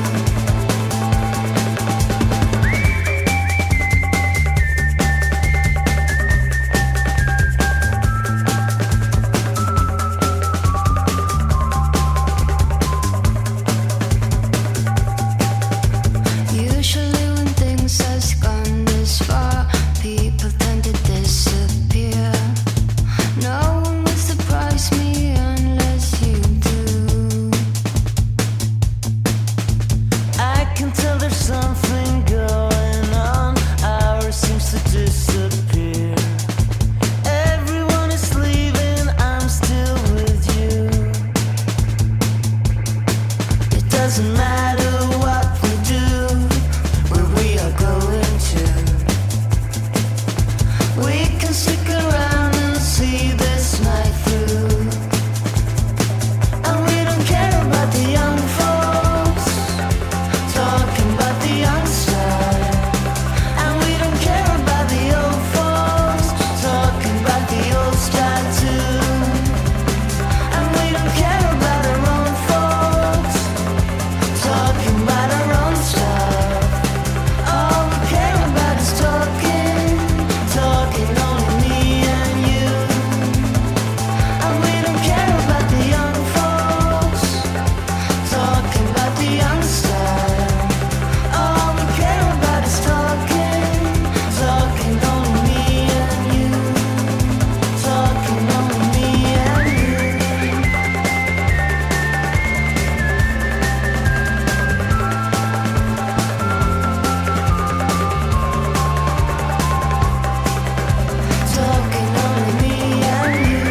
Usually when things has gone this far, people tend to disappear. No one will surprise me unless you do. I can tell there's something going on. Ours seems to disappear. Everyone is leaving, I'm still with you. It doesn't matter what we do, where we are going to. We can stick around and see this night through. And we don't care about the young folks talking about the young side. And we don't care about the old folks talking about the old style too. And we don't care about our own folks talking about our own stuff. All we care about is talking, talking only me and you. And we don't care about the young folks talking about the young style. All we care about is talking, talking only me and you. Talking only me and you. Talking only me and you.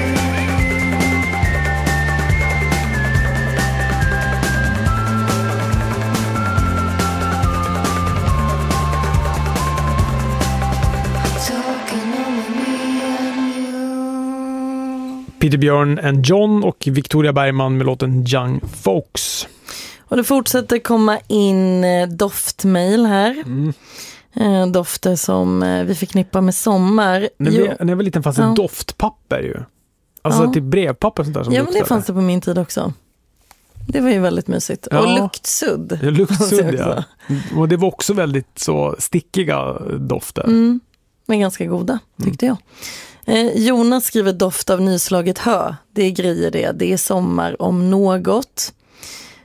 Talking only me and you. Peter Björn and John och Victoria Bergman med låten Young Folks. Och det fortsätter komma in eh, doftmail här. Mm. Eh, dofter som eh, vi förknippar med sommar. När, Jo. vi, när jag var liten fanns det Ja. doftpapper ju. Alltså Ja. typ brevpapper och sånt där som Ja, men det luktade. fanns det på min tid också. Det var ju väldigt mysigt. Ja. Och luktsudd. Ja, luktsudd, fanns det ja. också. Och det var också väldigt så stickiga dofter. Mm, men ganska goda, tyckte jag. Eh, Jonas skriver doft av nyslaget hö. Det är grejer det. Det är sommar om något.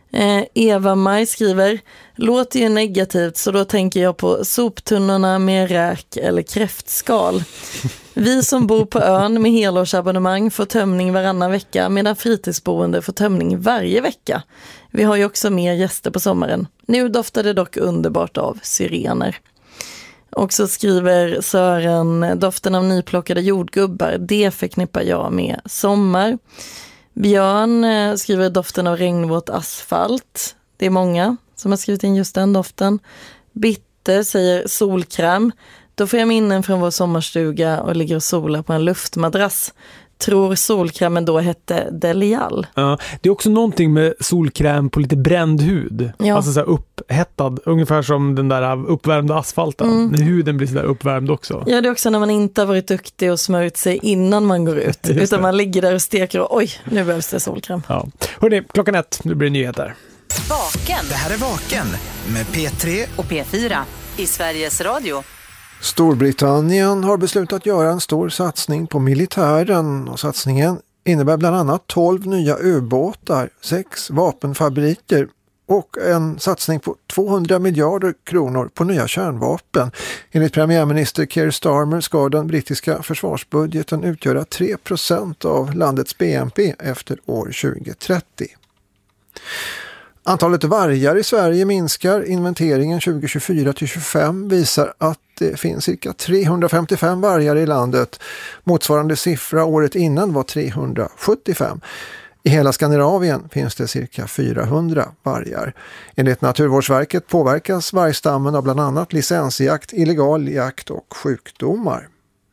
Eh, Eva-Maj skriver, låter ju negativt så då tänker jag på soptunnorna med räk eller kräftskal. Vi som bor på ön med helårsabonnemang får tömning varannan vecka medan fritidsboende får tömning varje vecka. Vi har ju också mer gäster på sommaren. Nu doftar det dock underbart av syrener. Och så skriver Sören, doften av nyplockade jordgubbar, det förknippar jag med sommar. Björn eh, skriver doften av regnvåt asfalt. Det är många som har skrivit in just den doften. Bitte säger solkräm. Då får jag minnen från vår sommarstuga och ligger och solar på en luftmadrass. Tror solkrämen då hette Delial. Ja, det är också någonting med solkräm på lite bränd hud. Ja. Alltså så här upphettad, ungefär som den där uppvärmda asfalten. Mm. När huden blir så där uppvärmd också. Ja, det är också när man inte har varit duktig och smörjt sig innan man går ut. Utan man ligger där och steker och oj, nu behövs det solkräm. Ja. Hörrni, klockan ett, nu blir det nyheter. Vaken. Det här är Vaken med P tre och P fyra i Sveriges Radio. Storbritannien har beslutat göra en stor satsning på militären och satsningen innebär bland annat tolv nya ubåtar, sex vapenfabriker och en satsning på tvåhundra miljarder kronor på nya kärnvapen. Enligt premiärminister Keir Starmer ska den brittiska försvarsbudgeten utgöra tre procent av landets B N P efter år tjugo trettio. Antalet vargar i Sverige minskar. Inventeringen tjugo tjugofyra till tjugofem visar att det finns cirka trehundrafemtiofem vargar i landet. Motsvarande siffra året innan var trehundrasjuttiofem. I hela Skandinavien finns det cirka fyrahundra vargar. Enligt Naturvårdsverket påverkas vargstammen av bland annat licensjakt, illegal jakt och sjukdomar.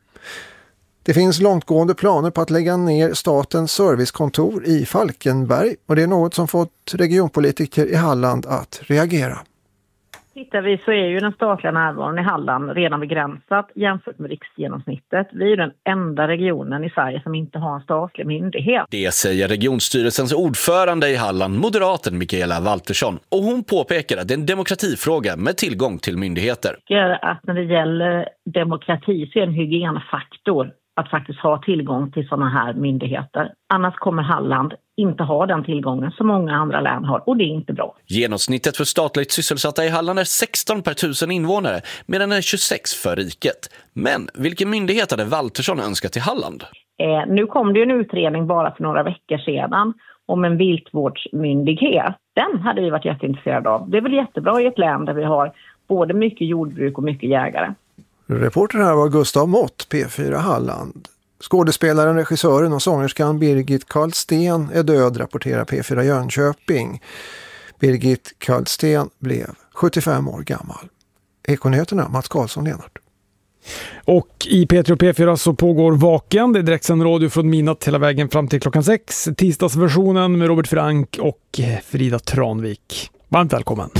Det finns långtgående planer på att lägga ner statens servicekontor i Falkenberg och det är något som fått regionpolitiker i Halland att reagera. Tittar vi så är ju den statliga närvaron i Halland redan begränsat jämfört med riksgenomsnittet. Vi är den enda regionen i Sverige som inte har en statlig myndighet. Det säger regionstyrelsens ordförande i Halland, moderaten Mikaela Waltersson. Och hon påpekar att det är en demokratifråga med tillgång till myndigheter. Att när det gäller demokrati så är en hygienfaktor att faktiskt ha tillgång till sådana här myndigheter. Annars kommer Halland inte ha den tillgången som många andra län har och det är inte bra. Genomsnittet för statligt sysselsatta i Halland är sexton per tusen invånare medan det är tjugosex för riket. Men vilken myndighet hade Waltersson önskat till Halland? Eh, nu kom det ju en utredning bara för några veckor sedan om en viltvårdsmyndighet. Den hade vi varit jätteintresserade av. Det är väl jättebra i ett län där vi har både mycket jordbruk och mycket jägare. Reporter här var Gustav Mott, P fyra Halland. Skådespelaren, regissören och sångerskan Birgit Karlsten är död, rapporterar P fyra Jönköping. Birgit Karlsten blev sjuttiofem år gammal. Ekonyheterna, Mats Karlsson, Lenart. Och i P tre och P fyra så pågår Vaken. Det är direktsänd radio från midnatt hela vägen fram till klockan sex. Tisdagsversionen med Robert Frank och Frida Tranvik. Varmt välkommen!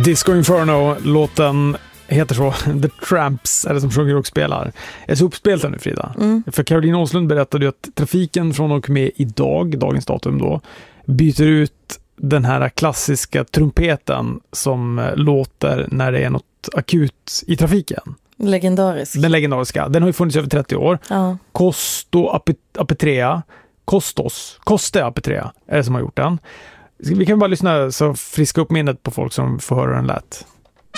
Disco Inferno, låten heter så, The Tramps, eller som sjunger och spelar. Är så uppspelta nu, Frida. Mm. För Caroline Åslund berättade ju att trafiken från och med idag, dagens datum då, byter ut den här klassiska trumpeten som låter när det är något akut i trafiken. Legendarisk. Den legendariska. Den har ju funnits över trettio år. Ja. Kosto Apet- Apetrea, Kostos, Koste Apetrea är det som har gjort den. Vi kan bara lyssna så friska upp minnet på folk som får höra den lät.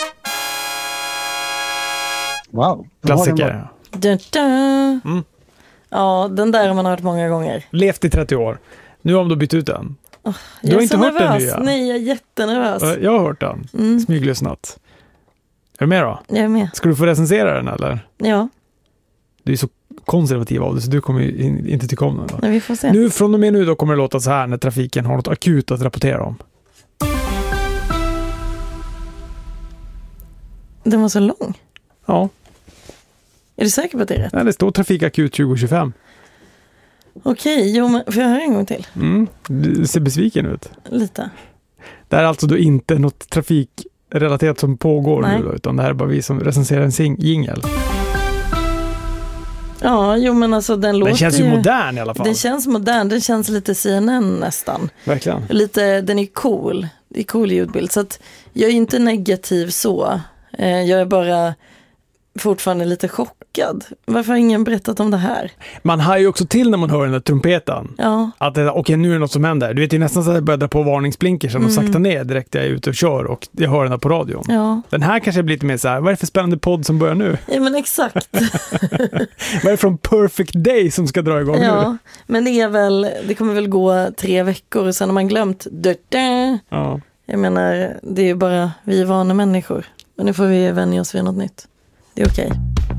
Wow. Klassiker. Dun, dun. Mm. Ja, den där har man hört många gånger. Levt i trettio år. Nu har de då bytt ut den. Oh, du har inte hört nervös. den nya? Nej, jag är jättenervös. Jag har hört den. Mm. Smyglyssnat. Är du med då? Jag är med. Ska du få recensera den eller? Ja. Du är så konservativ av det så du kommer ju in, inte tycka om den. Då. Nej, vi får se. Nu, från och med nu då kommer det låta så här när trafiken har något akut att rapportera om. Den var så lång. Ja. Är du säker på att det är rätt? Ja, det står trafikakut tjugo tjugofem. Okej, jo, men får jag höra en gång till? Mm, du ser besviken ut. Lite. Det är alltså då inte något trafikrelaterat som pågår Nej. nu då, utan det här är bara vi som recenserar en sing- jingel. Ja, jo men alltså den låter Den känns ju modern i alla fall. Den känns modern, den känns lite C N N nästan. Verkligen. Lite, den är cool. Det är cool ljudbild. Så att jag är inte negativ så. Eh, jag är bara fortfarande lite chockad. Varför har ingen berättat om det här? Man har ju också till när man hör den där trumpeten. Ja. Att det, okej, nu är det något som händer. Du vet ju nästan så att jag börjar dra på varningsblinkersen och Mm. sakta ner direkt när jag är ute och kör och jag hör den här på radion. Ja. Den här kanske blir lite mer så här, vad är det för spännande podd som börjar nu? Ja men exakt. Vad är det från Perfect Day som ska dra igång Ja, nu? men det är väl, det kommer väl gå tre veckor och sen har man glömt. Ja. Jag menar, det är ju bara vi är vana människor. Men nu får vi vänja oss vid något nytt. Det är okej.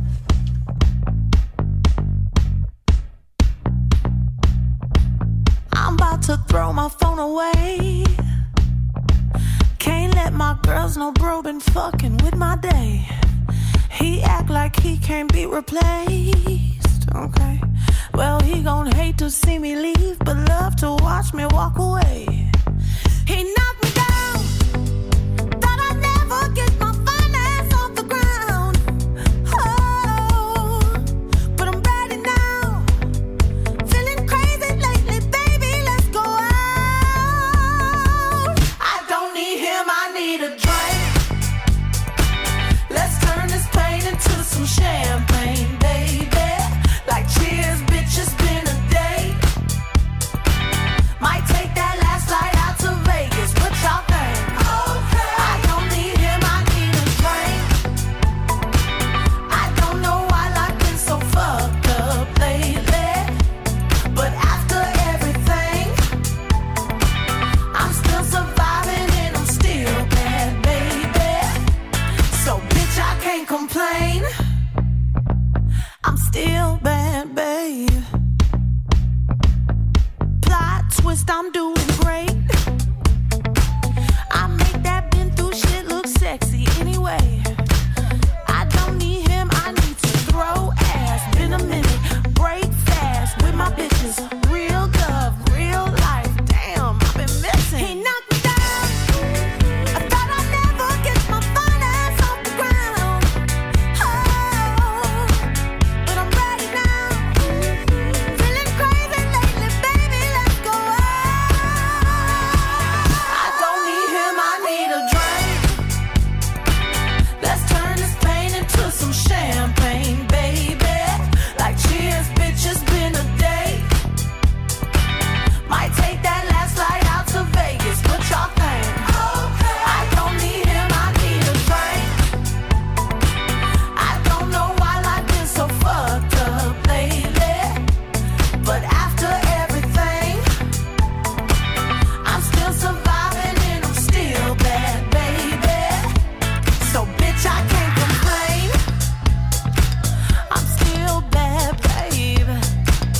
I'm about to throw my phone away. Can't let my girls know bro been fucking with my day. He act like he can't be replaced. Okay, well he gon' hate to see me leave, but love to watch me walk away. He not